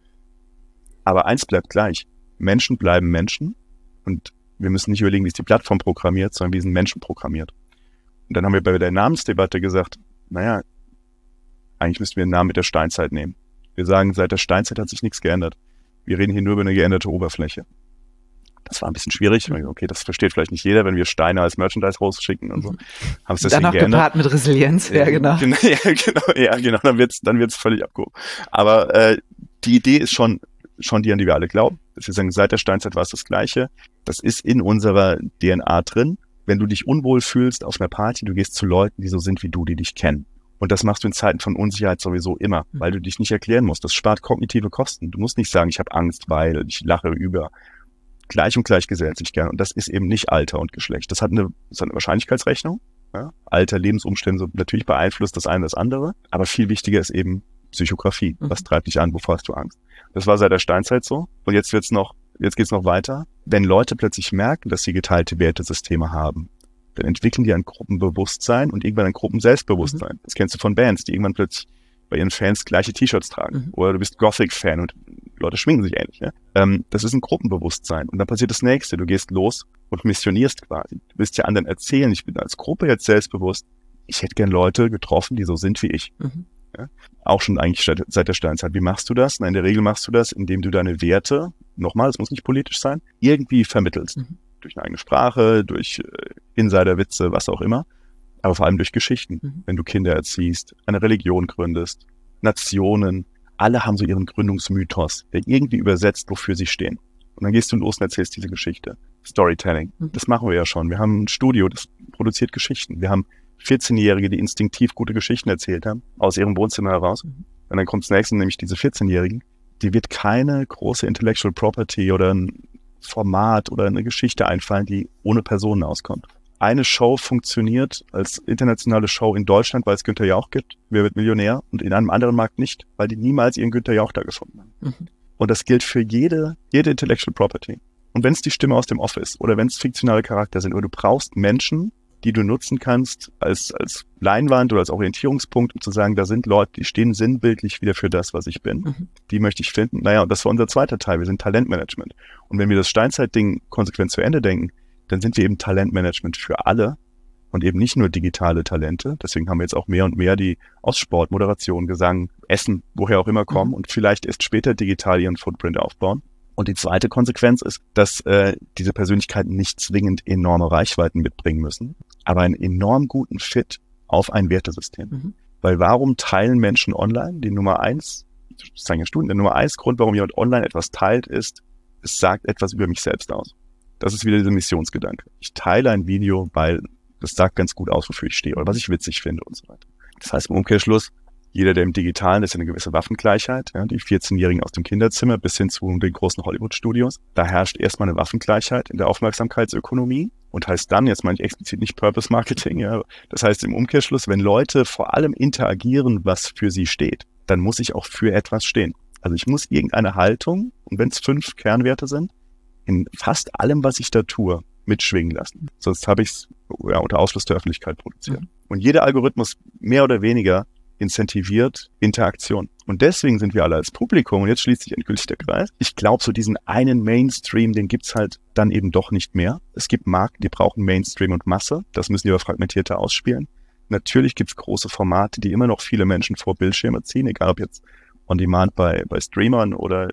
Aber eins bleibt gleich. Menschen bleiben Menschen. Und wir müssen nicht überlegen, wie ist die Plattform programmiert, sondern wie sind Menschen programmiert. Und dann haben wir bei der Namensdebatte gesagt, naja, eigentlich müssten wir einen Namen mit der Steinzeit nehmen. Wir sagen, seit der Steinzeit hat sich nichts geändert. Wir reden hier nur über eine geänderte Oberfläche. Das war ein bisschen schwierig. Okay, das versteht vielleicht nicht jeder, wenn wir Steine als Merchandise rausschicken und so. Haben es deswegen
dann auch
geändert.
gepaart mit Resilienz, ja, genau.
Ja, genau, ja, genau, dann wird's, dann wird's völlig abgehoben. Aber äh, die Idee ist schon, schon die, an die wir alle glauben. Wir sagen, seit der Steinzeit war es das Gleiche. Das ist in unserer D N A drin. Wenn du dich unwohl fühlst auf einer Party, du gehst zu Leuten, die so sind wie du, die dich kennen. Und das machst du in Zeiten von Unsicherheit sowieso immer, weil du dich nicht erklären musst. Das spart kognitive Kosten. Du musst nicht sagen, ich habe Angst, weil ich lache über. Gleich und gleich gesellt sich gern. Und das ist eben nicht Alter und Geschlecht. Das hat eine, das hat eine Wahrscheinlichkeitsrechnung. Ja? Alter, Lebensumstände natürlich beeinflusst das eine das andere. Aber viel wichtiger ist eben Psychografie. Mhm. Was treibt dich an? Wovor hast du Angst? Das war seit der Steinzeit so. Und jetzt wird's noch, jetzt geht's noch weiter. Wenn Leute plötzlich merken, dass sie geteilte Wertesysteme haben, dann entwickeln die ein Gruppenbewusstsein und irgendwann ein Gruppenselbstbewusstsein. Mhm. Das kennst du von Bands, die irgendwann plötzlich bei ihren Fans gleiche T-Shirts tragen. Mhm. Oder du bist Gothic-Fan und Leute schminken sich ähnlich. Ne? Ähm, das ist ein Gruppenbewusstsein. Und dann passiert das Nächste. Du gehst los und missionierst quasi. Du willst ja anderen erzählen, ich bin als Gruppe jetzt selbstbewusst. Ich hätte gern Leute getroffen, die so sind wie ich. Mhm. Ja? Auch schon eigentlich seit der Steinzeit. Wie machst du das? Na, in der Regel machst du das, indem du deine Werte, nochmal, es muss nicht politisch sein, irgendwie vermittelst. Mhm. Durch eine eigene Sprache, durch äh, Insiderwitze, was auch immer. Aber vor allem durch Geschichten. Mhm. Wenn du Kinder erziehst, eine Religion gründest, Nationen, alle haben so ihren Gründungsmythos, der irgendwie übersetzt, wofür sie stehen. Und dann gehst du los und erzählst diese Geschichte. Storytelling. Mhm. Das machen wir ja schon. Wir haben ein Studio, das produziert Geschichten. Wir haben vierzehnjährige, die instinktiv gute Geschichten erzählt haben, aus ihrem Wohnzimmer heraus. Mhm. Und dann kommt das nächste, nämlich diese vierzehnjährigen. Die wird keine große Intellectual Property oder ein Format oder eine Geschichte einfallen, die ohne Personen auskommt. Eine Show funktioniert als internationale Show in Deutschland, weil es Günther Jauch gibt, Wer wird Millionär, und in einem anderen Markt nicht, weil die niemals ihren Günther Jauch da gefunden haben. Mhm. Und das gilt für jede, jede Intellectual Property. Und wenn es die Stimme aus dem Off ist oder wenn es fiktionale Charakter sind, oder du brauchst Menschen, die du nutzen kannst als, als Leinwand oder als Orientierungspunkt, um zu sagen, da sind Leute, die stehen sinnbildlich wieder für das, was ich bin. Mhm. Die möchte ich finden. Naja, und das war unser zweiter Teil. Wir sind Talentmanagement. Und wenn wir das Steinzeit-Ding konsequent zu Ende denken, dann sind wir eben Talentmanagement für alle und eben nicht nur digitale Talente. Deswegen haben wir jetzt auch mehr und mehr, die aus Sport, Moderation, Gesang, Essen, woher auch immer kommen, mhm. und vielleicht erst später digital ihren Footprint aufbauen. Und die zweite Konsequenz ist, dass äh, diese Persönlichkeiten nicht zwingend enorme Reichweiten mitbringen müssen, aber einen enorm guten Fit auf ein Wertesystem. Mhm. Weil warum teilen Menschen online? Die Nummer eins, das zeigen ja Studien, der Nummer eins Grund, warum jemand online etwas teilt, ist, es sagt etwas über mich selbst aus. Das ist wieder dieser Missionsgedanke. Ich teile ein Video, weil das sagt ganz gut aus, wofür ich stehe oder was ich witzig finde und so weiter. Das heißt im Umkehrschluss, jeder, der im Digitalen ist, eine gewisse Waffengleichheit, ja, die vierzehnjährigen aus dem Kinderzimmer bis hin zu den großen Hollywood-Studios. Da herrscht erstmal eine Waffengleichheit in der Aufmerksamkeitsökonomie und heißt dann, jetzt meine ich explizit nicht Purpose Marketing, ja, das heißt im Umkehrschluss, wenn Leute vor allem interagieren, was für sie steht, dann muss ich auch für etwas stehen. Also ich muss irgendeine Haltung, und wenn es fünf Kernwerte sind, in fast allem, was ich da tue, mitschwingen lassen. Sonst habe ich es ja, unter Ausschluss der Öffentlichkeit produziert. Mhm. Und jeder Algorithmus mehr oder weniger incentiviert Interaktion. Und deswegen sind wir alle als Publikum, und jetzt schließt sich endgültig der Kreis, ich glaube, so diesen einen Mainstream, den gibt's halt dann eben doch nicht mehr. Es gibt Marken, die brauchen Mainstream und Masse. Das müssen die aber fragmentierter ausspielen. Natürlich gibt's große Formate, die immer noch viele Menschen vor Bildschirme ziehen, egal ob jetzt on demand bei, bei Streamern oder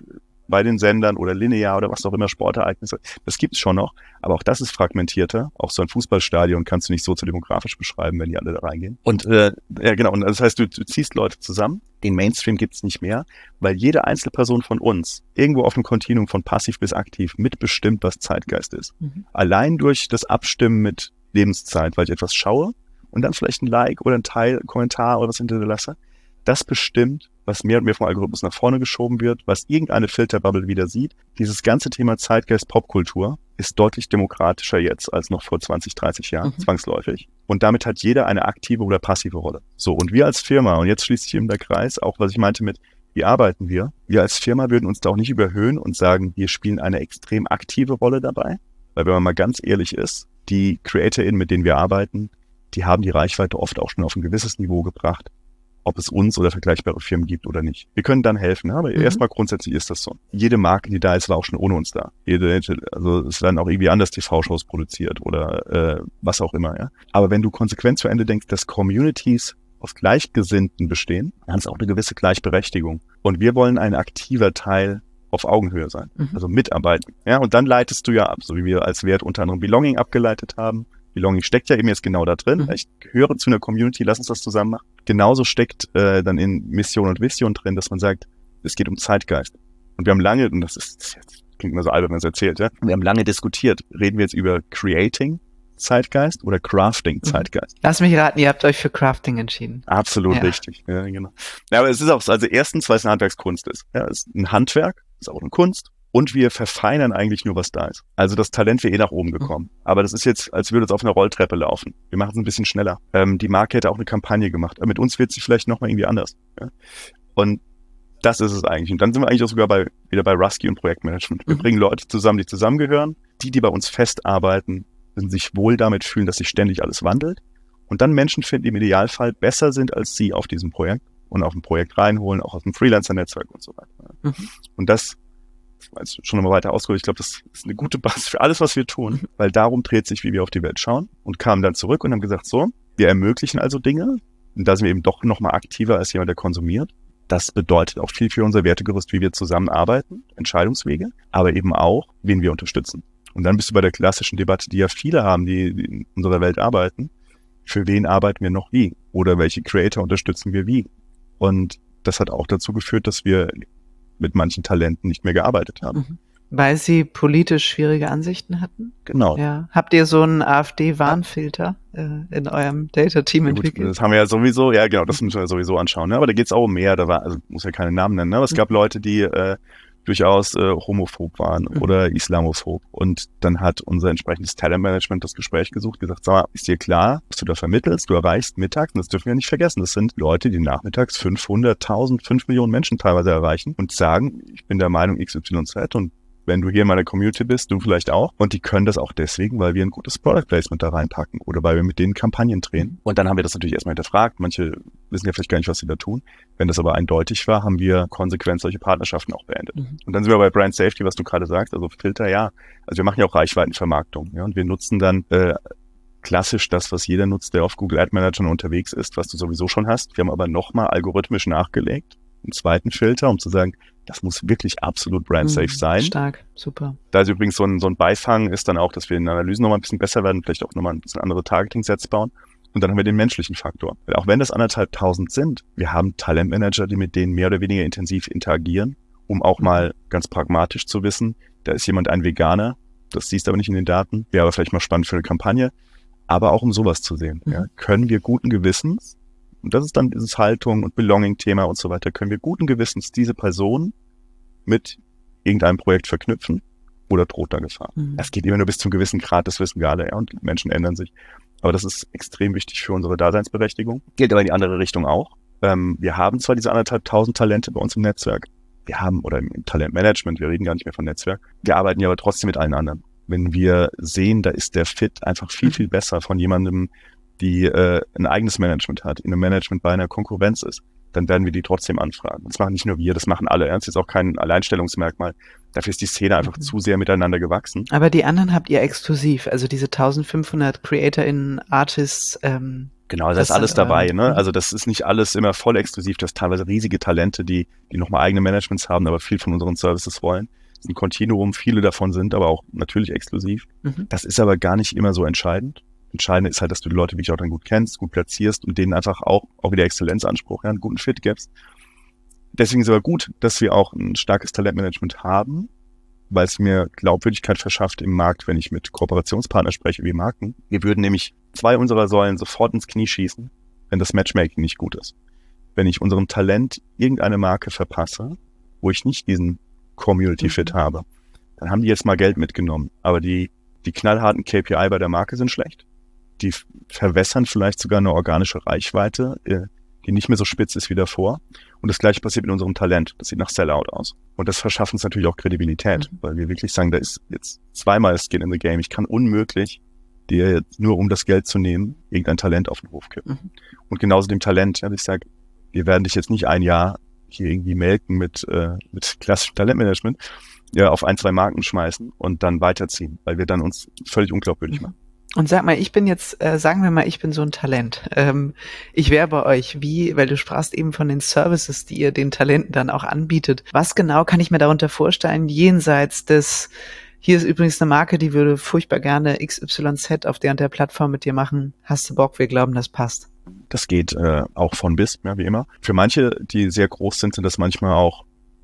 bei den Sendern oder linear oder was auch immer, Sportereignisse. Das gibt es schon noch, aber auch das ist fragmentierter. Auch so ein Fußballstadion kannst du nicht soziodemografisch beschreiben, wenn die alle da reingehen. Und äh, ja genau, und das heißt, du, du ziehst Leute zusammen, den Mainstream gibt es nicht mehr, weil jede Einzelperson von uns irgendwo auf dem Kontinuum von passiv bis aktiv mitbestimmt, was Zeitgeist ist. Mhm. Allein durch das Abstimmen mit Lebenszeit, weil ich etwas schaue und dann vielleicht ein Like oder ein Teil, ein Kommentar oder was hinterlasse, das bestimmt, was mehr und mehr vom Algorithmus nach vorne geschoben wird, was irgendeine Filterbubble wieder sieht. Dieses ganze Thema Zeitgeist, Popkultur ist deutlich demokratischer jetzt als noch vor zwanzig, dreißig Jahren, mhm. zwangsläufig. Und damit hat jeder eine aktive oder passive Rolle. So, und wir als Firma, und jetzt schließt sich eben der Kreis, auch was ich meinte mit, wie arbeiten wir? Wir als Firma würden uns da auch nicht überhöhen und sagen, wir spielen eine extrem aktive Rolle dabei. Weil wenn man mal ganz ehrlich ist, die CreatorInnen, mit denen wir arbeiten, die haben die Reichweite oft auch schon auf ein gewisses Niveau gebracht, ob es uns oder vergleichbare Firmen gibt oder nicht. Wir können dann helfen, aber mhm. erstmal grundsätzlich ist das so. Jede Marke, die da ist, war auch schon ohne uns da. Jede, also es werden auch irgendwie anders T V-Shows produziert oder äh, was auch immer. Ja. Aber wenn du konsequent zu Ende denkst, dass Communities aus Gleichgesinnten bestehen, dann ist auch eine gewisse Gleichberechtigung. Und wir wollen ein aktiver Teil auf Augenhöhe sein, mhm. also mitarbeiten. Ja, und dann leitest du ja ab, so wie wir als Wert unter anderem Belonging abgeleitet haben. Belonging steckt ja eben jetzt genau da drin. Mhm. Ich gehöre zu einer Community, lass uns das zusammen machen. Genauso steckt äh, dann in Mission und Vision drin, dass man sagt, es geht um Zeitgeist. Und wir haben lange, und das ist, das klingt immer so albern, wenn man es erzählt, ja, wir haben lange diskutiert, reden wir jetzt über Creating Zeitgeist oder Crafting Zeitgeist? Mhm.
Lass mich raten, ihr habt euch für Crafting entschieden.
Absolut ja. richtig. Ja, genau. Ja, aber es ist auch so, also erstens, weil es eine Handwerkskunst ist. Ja, es ist ein Handwerk, ist auch eine Kunst. Und wir verfeinern eigentlich nur, was da ist. Also das Talent wäre eh nach oben gekommen. Mhm. Aber das ist jetzt, als würde es auf einer Rolltreppe laufen. Wir machen es ein bisschen schneller. Ähm, die Marke hätte auch eine Kampagne gemacht. Aber mit uns wird sie vielleicht nochmal irgendwie anders. Ja? Und das ist es eigentlich. Und dann sind wir eigentlich auch sogar bei, wieder bei Rusky und Projektmanagement. Wir mhm. bringen Leute zusammen, die zusammengehören. Die, die bei uns festarbeiten, sich wohl damit fühlen, dass sich ständig alles wandelt. Und dann Menschen finden, die im Idealfall besser sind als sie auf diesem Projekt und auf ein Projekt reinholen, auch aus dem Freelancer-Netzwerk und so weiter. Mhm. Und das also schon nochmal weiter ausgeholt. Ich glaube, das ist eine gute Basis für alles, was wir tun, weil darum dreht sich, wie wir auf die Welt schauen, und kamen dann zurück und haben gesagt, so, wir ermöglichen also Dinge, und da sind wir eben doch nochmal aktiver als jemand, der konsumiert. Das bedeutet auch viel für unser Wertegerüst, wie wir zusammenarbeiten, Entscheidungswege, aber eben auch, wen wir unterstützen. Und dann bist du bei der klassischen Debatte, die ja viele haben, die, die in unserer Welt arbeiten. Für wen arbeiten wir noch wie? Oder welche Creator unterstützen wir wie? Und das hat auch dazu geführt, dass wir mit manchen Talenten nicht mehr gearbeitet haben.
Mhm. Weil sie politisch schwierige Ansichten hatten?
Genau.
Ja. Habt ihr so einen AfD-Warnfilter äh, in eurem Data-Team ja, entwickelt?
Das haben wir ja sowieso, ja genau, das müssen wir sowieso anschauen. Ne? Aber da geht's auch um mehr, da war, also muss ja keine Namen nennen, ne? Aber es mhm. gab Leute, die äh, durchaus äh, homophob waren mhm. oder islamophob. Und dann hat unser entsprechendes Talentmanagement das Gespräch gesucht, gesagt, sag mal, ist dir klar, was du da vermittelst? Du erreichst mittags, und das dürfen wir nicht vergessen, das sind Leute, die nachmittags fünfhunderttausend, fünf Millionen Menschen teilweise erreichen und sagen, ich bin der Meinung X Y Z, und wenn du hier in meiner Community bist, du vielleicht auch. Und die können das auch deswegen, weil wir ein gutes Product Placement da reinpacken oder weil wir mit denen Kampagnen drehen. Und dann haben wir das natürlich erstmal hinterfragt. Manche wissen ja vielleicht gar nicht, was sie da tun. Wenn das aber eindeutig war, haben wir konsequent solche Partnerschaften auch beendet. Mhm. Und dann sind wir bei Brand Safety, was du gerade sagst, also Filter, ja. Also wir machen ja auch Reichweitenvermarktung. Ja, und wir nutzen dann äh, klassisch das, was jeder nutzt, der auf Google Ad Manager unterwegs ist, was du sowieso schon hast. Wir haben aber nochmal algorithmisch nachgelegt, einen zweiten Filter, um zu sagen, das muss wirklich absolut brand-safe mhm, sein.
Stark, super.
Da ist übrigens so ein, so ein Beifang, ist dann auch, dass wir in Analysen nochmal ein bisschen besser werden, vielleicht auch nochmal ein bisschen andere Targeting-Sets bauen. Und dann haben wir den menschlichen Faktor. Weil auch wenn das anderthalb tausend sind, wir haben Talentmanager, die mit denen mehr oder weniger intensiv interagieren, um auch mal ganz pragmatisch zu wissen, da ist jemand ein Veganer, das siehst du aber nicht in den Daten, wäre aber vielleicht mal spannend für eine Kampagne, aber auch um sowas zu sehen. Mhm. Ja, können wir guten Gewissens, und das ist dann dieses Haltung- und Belonging-Thema und so weiter, können wir guten Gewissens diese Person mit irgendeinem Projekt verknüpfen oder droht da Gefahr? Mhm. Das geht immer nur bis zu einem gewissen Grad, das wissen wir alle, ja, und Menschen ändern sich. Aber das ist extrem wichtig für unsere Daseinsberechtigung. Gilt aber in die andere Richtung auch. Ähm, wir haben zwar diese anderthalb tausend Talente bei uns im Netzwerk, wir haben, oder im Talentmanagement, wir reden gar nicht mehr von Netzwerk, wir arbeiten ja aber trotzdem mit allen anderen. Wenn wir sehen, da ist der Fit einfach viel, viel besser von jemandem, die äh, ein eigenes Management hat, in einem Management bei einer Konkurrenz ist, dann werden wir die trotzdem anfragen. Das machen nicht nur wir, das machen alle. Das ist jetzt auch kein Alleinstellungsmerkmal. Dafür ist die Szene einfach mhm. zu sehr miteinander gewachsen.
Aber die anderen habt ihr exklusiv, also diese eintausendfünfhundert CreatorInnen, Artists, ähm,
Genau, da ist alles dabei, ne? Also das ist nicht alles immer voll exklusiv, das teilweise riesige Talente, die, die nochmal eigene Managements haben, aber viel von unseren Services wollen. Das ist ein Kontinuum, viele davon sind aber auch natürlich exklusiv. Mhm. Das ist aber gar nicht immer so entscheidend. Entscheidend ist halt, dass du die Leute wirklich auch dann gut kennst, gut platzierst und denen einfach auch, auch wieder Exzellenzanspruch, ja, einen guten Fit gibst. Deswegen ist es aber gut, dass wir auch ein starkes Talentmanagement haben, weil es mir Glaubwürdigkeit verschafft im Markt, wenn ich mit Kooperationspartnern spreche wie Marken. Wir würden nämlich zwei unserer Säulen sofort ins Knie schießen, wenn das Matchmaking nicht gut ist. Wenn ich unserem Talent irgendeine Marke verpasse, wo ich nicht diesen Community-Fit mhm. habe, dann haben die jetzt mal Geld mitgenommen. Aber die, die knallharten K P I bei der Marke sind schlecht. Die verwässern vielleicht sogar eine organische Reichweite, die nicht mehr so spitz ist wie davor. Und das Gleiche passiert mit unserem Talent. Das sieht nach Sellout aus. Und das verschafft uns natürlich auch Kredibilität, mhm. weil wir wirklich sagen, da ist jetzt zweimal Skin in the Game. Ich kann unmöglich dir jetzt nur, um das Geld zu nehmen, irgendein Talent auf den Hof kippen. Mhm. Und genauso dem Talent. Ja, ich sage, wir werden dich jetzt nicht ein Jahr hier irgendwie melken mit, äh, mit klassischem Talentmanagement, ja, auf ein, zwei Marken schmeißen und dann weiterziehen, weil wir dann uns völlig unglaubwürdig mhm. machen.
Und sag mal, ich bin jetzt, äh, sagen wir mal, ich bin so ein Talent. Ähm, ich wäre bei euch, wie, weil du sprachst eben von den Services, die ihr den Talenten dann auch anbietet. Was genau kann ich mir darunter vorstellen, jenseits des, hier ist übrigens eine Marke, die würde furchtbar gerne X Y Z auf der und der Plattform mit dir machen. Hast du Bock? Wir glauben, das passt.
Das geht äh, auch von bis, ja, wie immer. Für manche, die sehr groß sind, sind das manchmal auch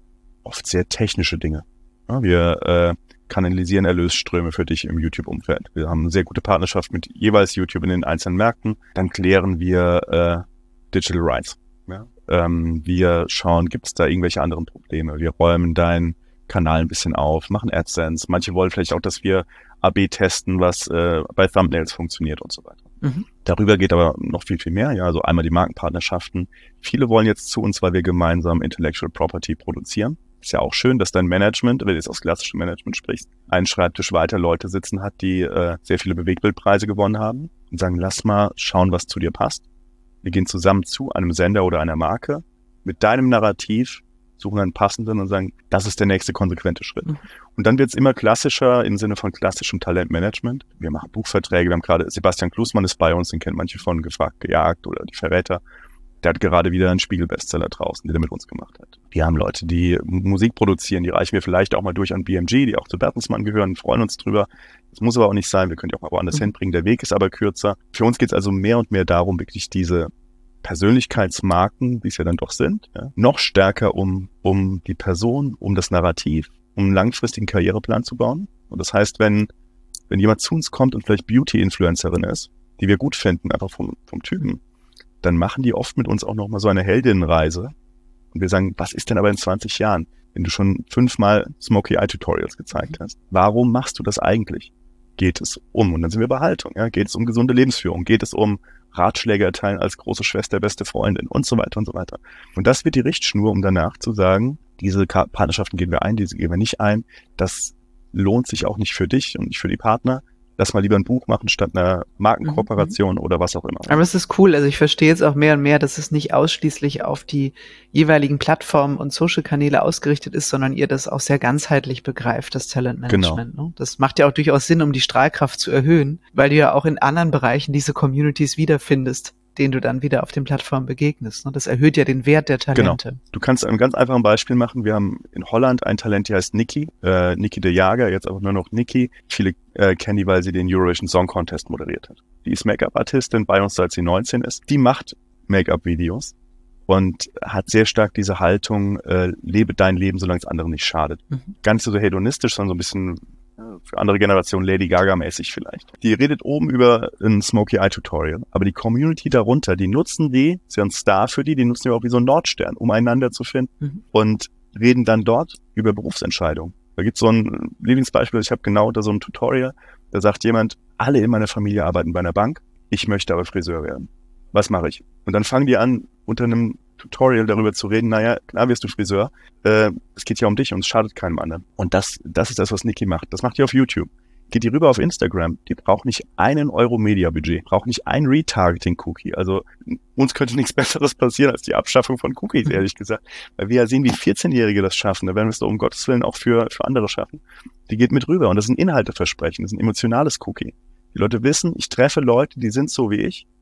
oft sehr technische Dinge. Ja, wir äh, kanalisieren Erlösströme für dich im YouTube-Umfeld. Wir haben eine sehr gute Partnerschaft mit jeweils YouTube in den einzelnen Märkten. Dann klären wir äh, Digital Rights. Ja? Ähm, wir schauen, gibt es da irgendwelche anderen Probleme? Wir räumen deinen Kanal ein bisschen auf, machen AdSense. Manche wollen vielleicht auch, dass wir A B testen, was äh, bei Thumbnails funktioniert und so weiter. Mhm. Darüber geht aber noch viel, viel mehr. Ja, also einmal die Markenpartnerschaften. Viele wollen jetzt zu uns, weil wir gemeinsam Intellectual Property produzieren. Ist ja auch schön, dass dein Management, wenn du jetzt aus klassischem Management sprichst, einen Schreibtisch weiter Leute sitzen hat, die äh, sehr viele Bewegtbildpreise gewonnen haben und sagen, lass mal schauen, was zu dir passt. Wir gehen zusammen zu einem Sender oder einer Marke mit deinem Narrativ, suchen einen passenden und sagen, das ist der nächste konsequente Schritt. Mhm. Und dann wird es immer klassischer im Sinne von klassischem Talentmanagement. Wir machen Buchverträge, wir haben gerade, Sebastian Klusmann ist bei uns, den kennt manche von Gefragt, Gejagt oder Die Verräter. Der hat gerade wieder einen Spiegel-Bestseller draußen, den er mit uns gemacht hat. Wir haben Leute, die Musik produzieren, die reichen wir vielleicht auch mal durch an B M G, die auch zu Bertelsmann gehören, freuen uns drüber. Das muss aber auch nicht sein, wir können die auch mal woanders mhm. hinbringen, der Weg ist aber kürzer. Für uns geht es also mehr und mehr darum, wirklich diese Persönlichkeitsmarken, die es ja dann doch sind, ja, noch stärker um, um die Person, um das Narrativ, um einen langfristigen Karriereplan zu bauen. Und das heißt, wenn, wenn jemand zu uns kommt und vielleicht Beauty-Influencerin ist, die wir gut finden, einfach vom, vom Typen, dann machen die oft mit uns auch nochmal so eine Heldinnenreise. Und wir sagen, was ist denn aber in zwanzig Jahren, wenn du schon fünfmal Smoky Eye Tutorials gezeigt hast? Warum machst du das eigentlich? Geht es um, und dann sind wir bei Haltung, ja, geht es um gesunde Lebensführung, geht es um Ratschläge erteilen als große Schwester, beste Freundin und so weiter und so weiter. Und das wird die Richtschnur, um danach zu sagen, diese Partnerschaften gehen wir ein, diese gehen wir nicht ein. Das lohnt sich auch nicht für dich und nicht für die Partner. Lass mal lieber ein Buch machen statt einer Markenkooperation mhm. oder was auch immer.
Aber es ist cool, also ich verstehe jetzt auch mehr und mehr, dass es nicht ausschließlich auf die jeweiligen Plattformen und Social-Kanäle ausgerichtet ist, sondern ihr das auch sehr ganzheitlich begreift, das Talentmanagement. Genau. Ne? Das macht ja auch durchaus Sinn, um die Strahlkraft zu erhöhen, weil du ja auch in anderen Bereichen diese Communities wiederfindest, denen du dann wieder auf den Plattformen begegnest. Ne? Das erhöht ja den Wert der Talente.
Genau. Du kannst ein ganz einfaches Beispiel machen. Wir haben in Holland ein Talent, die heißt Niki, äh, Niki de Jager, jetzt aber nur noch Niki. Viele äh, kennen die, weil sie den Eurovision Song Contest moderiert hat. Die ist Make-up-Artistin bei uns, seit sie neunzehn ist. Die macht Make-up-Videos und hat sehr stark diese Haltung, äh, lebe dein Leben, solange es anderen nicht schadet. Mhm. Gar nicht so hedonistisch, sondern so ein bisschen für andere Generationen Lady Gaga-mäßig vielleicht. Die redet oben über ein Smoky Eye Tutorial, aber die Community darunter, die nutzen die, ist ja ein Star für die, die nutzen die auch wie so ein Nordstern, um einander zu finden mhm. und reden dann dort über Berufsentscheidungen. Da gibt's so ein Lieblingsbeispiel, ich habe genau da so ein Tutorial, da sagt jemand, alle in meiner Familie arbeiten bei einer Bank, ich möchte aber Friseur werden. Was mache ich? Und dann fangen die an, unter einem Tutorial darüber zu reden, naja, klar wirst du Friseur, äh, es geht ja um dich und es schadet keinem anderen. Und das, das ist das, was Niki macht. Das macht die auf YouTube. Geht die rüber auf Instagram, die braucht nicht einen Euro Media-Budget, braucht nicht ein Retargeting-Cookie. Also uns könnte nichts Besseres passieren als die Abschaffung von Cookies, ehrlich gesagt. Weil wir ja sehen, wie vierzehnjährige das schaffen. Da werden wir es doch um Gottes Willen auch für, für andere schaffen. Die geht mit rüber und das ist ein Inhalteversprechen, das ist ein emotionales Cookie. Die Leute wissen, ich treffe Leute, die sind so wie ich,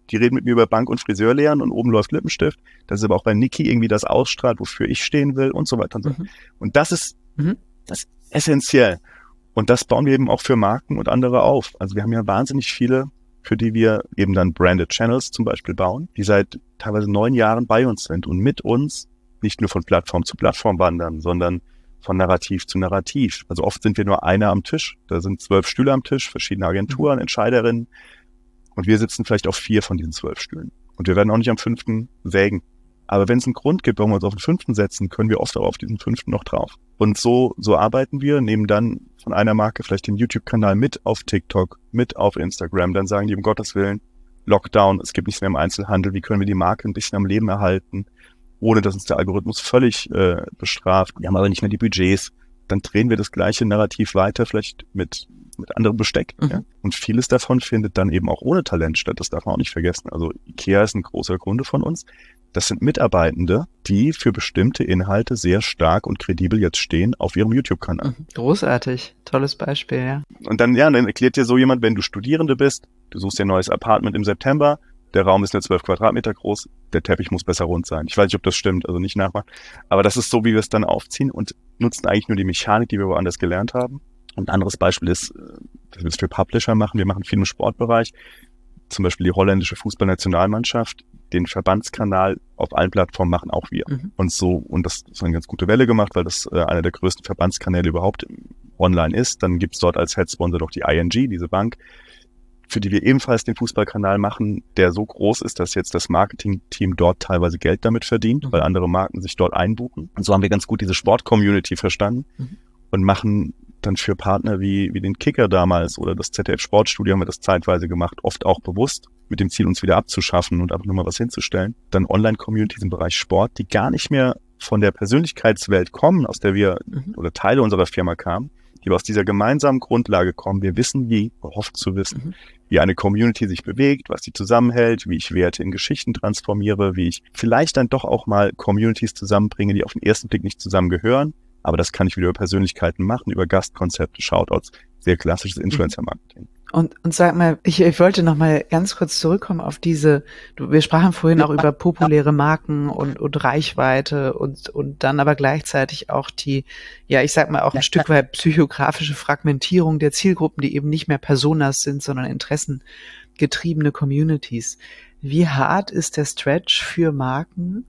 Die reden mit mir über Bank- und Friseurlehren und oben läuft Lippenstift. Das ist aber auch bei Niki irgendwie das ausstrahlt, wofür ich stehen will und so weiter und so. Mhm. Und das ist, mhm. das ist essentiell. Und das bauen wir eben auch für Marken und andere auf. Also wir haben ja wahnsinnig viele, für die wir eben dann Branded Channels zum Beispiel bauen, die seit teilweise neun Jahren bei uns sind und mit uns nicht nur von Plattform zu Plattform wandern, sondern von Narrativ zu Narrativ. Also oft sind wir nur einer am Tisch. Da sind zwölf Stühle am Tisch, verschiedene Agenturen, Entscheiderinnen. Und wir sitzen vielleicht auf vier von diesen zwölf Stühlen. Und wir werden auch nicht am fünften sägen. Aber wenn es einen Grund gibt, warum wir uns auf den fünften setzen, können wir oft auch auf diesen fünften noch drauf. Und so, so arbeiten wir, nehmen dann von einer Marke vielleicht den YouTube-Kanal mit auf TikTok, mit auf Instagram. Dann sagen die, um Gottes Willen, Lockdown, es gibt nichts mehr im Einzelhandel. Wie können wir die Marke ein bisschen am Leben erhalten, ohne dass uns der Algorithmus völlig äh, bestraft? Wir haben aber nicht mehr die Budgets. Dann drehen wir das gleiche Narrativ weiter, vielleicht mit mit anderem Besteck. Mhm. Ja? Und vieles davon findet dann eben auch ohne Talent statt. Das darf man auch nicht vergessen. Also IKEA ist ein großer Kunde von uns. Das sind Mitarbeitende, die für bestimmte Inhalte sehr stark und kredibel jetzt stehen auf ihrem YouTube-Kanal.
Großartig. Tolles Beispiel, ja.
Und dann, ja, dann erklärt dir so jemand, wenn du Studierende bist, du suchst dir ein neues Apartment im September, der Raum ist nur zwölf Quadratmeter groß, der Teppich muss besser rund sein. Ich weiß nicht, ob das stimmt, also nicht nachmachen. Aber das ist so, wie wir es dann aufziehen und nutzen eigentlich nur die Mechanik, die wir woanders gelernt haben. Und ein anderes Beispiel ist, dass wir es für Publisher machen. Wir machen viel im Sportbereich. Zum Beispiel die holländische Fußballnationalmannschaft. Den Verbandskanal auf allen Plattformen machen auch wir. Mhm. Und so, und das ist eine ganz gute Welle gemacht, weil das äh, einer der größten Verbandskanäle überhaupt online ist. Dann gibt's dort als Headsponsor noch die I N G, diese Bank, für die wir ebenfalls den Fußballkanal machen, der so groß ist, dass jetzt das Marketingteam dort teilweise Geld damit verdient, mhm. weil andere Marken sich dort einbuchen. Und so haben wir ganz gut diese Sport-Community verstanden mhm. und machen dann für Partner wie wie den Kicker damals oder das Z D F Sportstudio haben wir das zeitweise gemacht, oft auch bewusst, mit dem Ziel, uns wieder abzuschaffen und einfach nur mal was hinzustellen. Dann Online-Communities im Bereich Sport, die gar nicht mehr von der Persönlichkeitswelt kommen, aus der wir mhm. oder Teile unserer Firma kamen, die aus dieser gemeinsamen Grundlage kommen. Wir wissen, wie, hofft zu wissen, mhm. wie eine Community sich bewegt, was sie zusammenhält, wie ich Werte in Geschichten transformiere, wie ich vielleicht dann doch auch mal Communities zusammenbringe, die auf den ersten Blick nicht zusammengehören. Aber das kann ich wieder über Persönlichkeiten machen, über Gastkonzepte, Shoutouts, sehr klassisches Influencer-Marketing.
Und, und sag mal, ich, ich wollte noch mal ganz kurz zurückkommen auf diese, du, wir sprachen vorhin auch über populäre Marken und, und Reichweite und, und dann aber gleichzeitig auch die, ja, ich sag mal auch ein Stück weit psychografische Fragmentierung der Zielgruppen, die eben nicht mehr Personas sind, sondern interessengetriebene Communities. Wie hart ist der Stretch für Marken,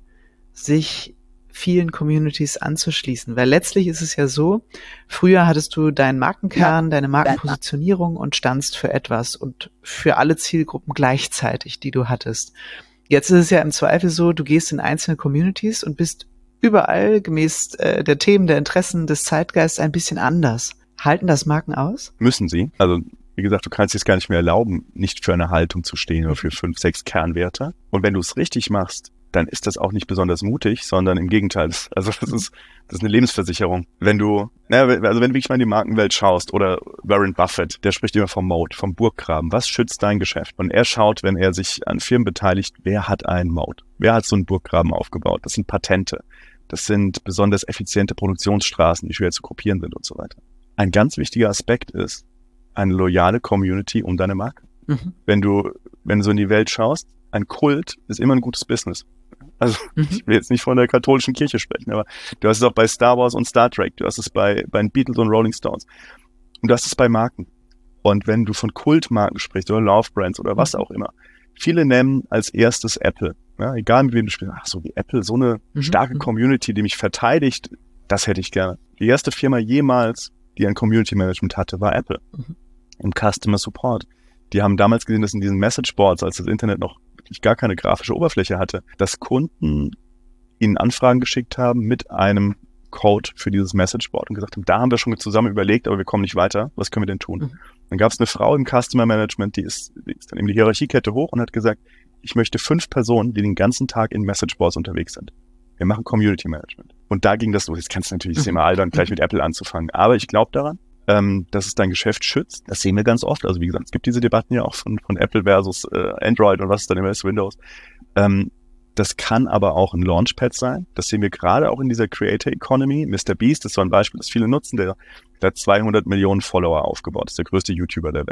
sich vielen Communities anzuschließen, weil letztlich ist es ja so, früher hattest du deinen Markenkern, deine Markenpositionierung und standst für etwas und für alle Zielgruppen gleichzeitig, die du hattest. Jetzt ist es ja im Zweifel so, du gehst in einzelne Communities und bist überall gemäß äh, der Themen, der Interessen des Zeitgeists ein bisschen anders. Halten das Marken aus?
Müssen sie. Also wie gesagt, du kannst es gar nicht mehr erlauben, nicht für eine Haltung zu stehen oder für fünf, sechs Kernwerte. Und wenn du es richtig machst, dann ist das auch nicht besonders mutig, sondern im Gegenteil. Also das ist, das ist eine Lebensversicherung. Wenn du, naja, also wenn du wirklich mal in die Markenwelt schaust oder Warren Buffett, der spricht immer vom Moat, vom Burggraben. Was schützt dein Geschäft? Und er schaut, wenn er sich an Firmen beteiligt, wer hat einen Moat? Wer hat so einen Burggraben aufgebaut? Das sind Patente. Das sind besonders effiziente Produktionsstraßen, die schwer zu kopieren sind und so weiter. Ein ganz wichtiger Aspekt ist eine loyale Community um deine Marke. Mhm. Wenn du, wenn du so in die Welt schaust, ein Kult ist immer ein gutes Business. Also mhm. ich will jetzt nicht von der katholischen Kirche sprechen, aber du hast es auch bei Star Wars und Star Trek, du hast es bei, bei den Beatles und Rolling Stones und du hast es bei Marken. Und wenn du von Kultmarken sprichst oder Love Brands oder was auch immer, viele nennen als erstes Apple. Ja, egal mit wem du sprichst, ach so wie Apple, so eine mhm. starke Community, die mich verteidigt, das hätte ich gerne. Die erste Firma jemals, die ein Community Management hatte, war Apple. Mhm. Im Customer Support. Die haben damals gesehen, dass in diesen Messageboards, als das Internet noch wirklich gar keine grafische Oberfläche hatte, dass Kunden ihnen Anfragen geschickt haben mit einem Code für dieses Messageboard und gesagt haben, da haben wir schon zusammen überlegt, aber wir kommen nicht weiter, was können wir denn tun? Mhm. Dann gab es eine Frau im Customer Management, die ist, die ist dann eben die Hierarchiekette hoch und hat gesagt, ich möchte fünf Personen, die den ganzen Tag in Messageboards unterwegs sind. Wir machen Community Management. Und da ging das los. Jetzt kannst du natürlich, ist immer albern, gleich mit Apple anzufangen. Aber ich glaube daran, ähm, dass es dein Geschäft schützt. Das sehen wir ganz oft. Also wie gesagt, es gibt diese Debatten ja auch von, von Apple versus äh, Android und was ist dann immer ist, Windows. Ähm, das kann aber auch ein Launchpad sein. Das sehen wir gerade auch in dieser Creator Economy. Mister Beast ist so ein Beispiel, das viele nutzen. Der, der hat zweihundert Millionen Follower aufgebaut. Das ist der größte YouTuber der Welt.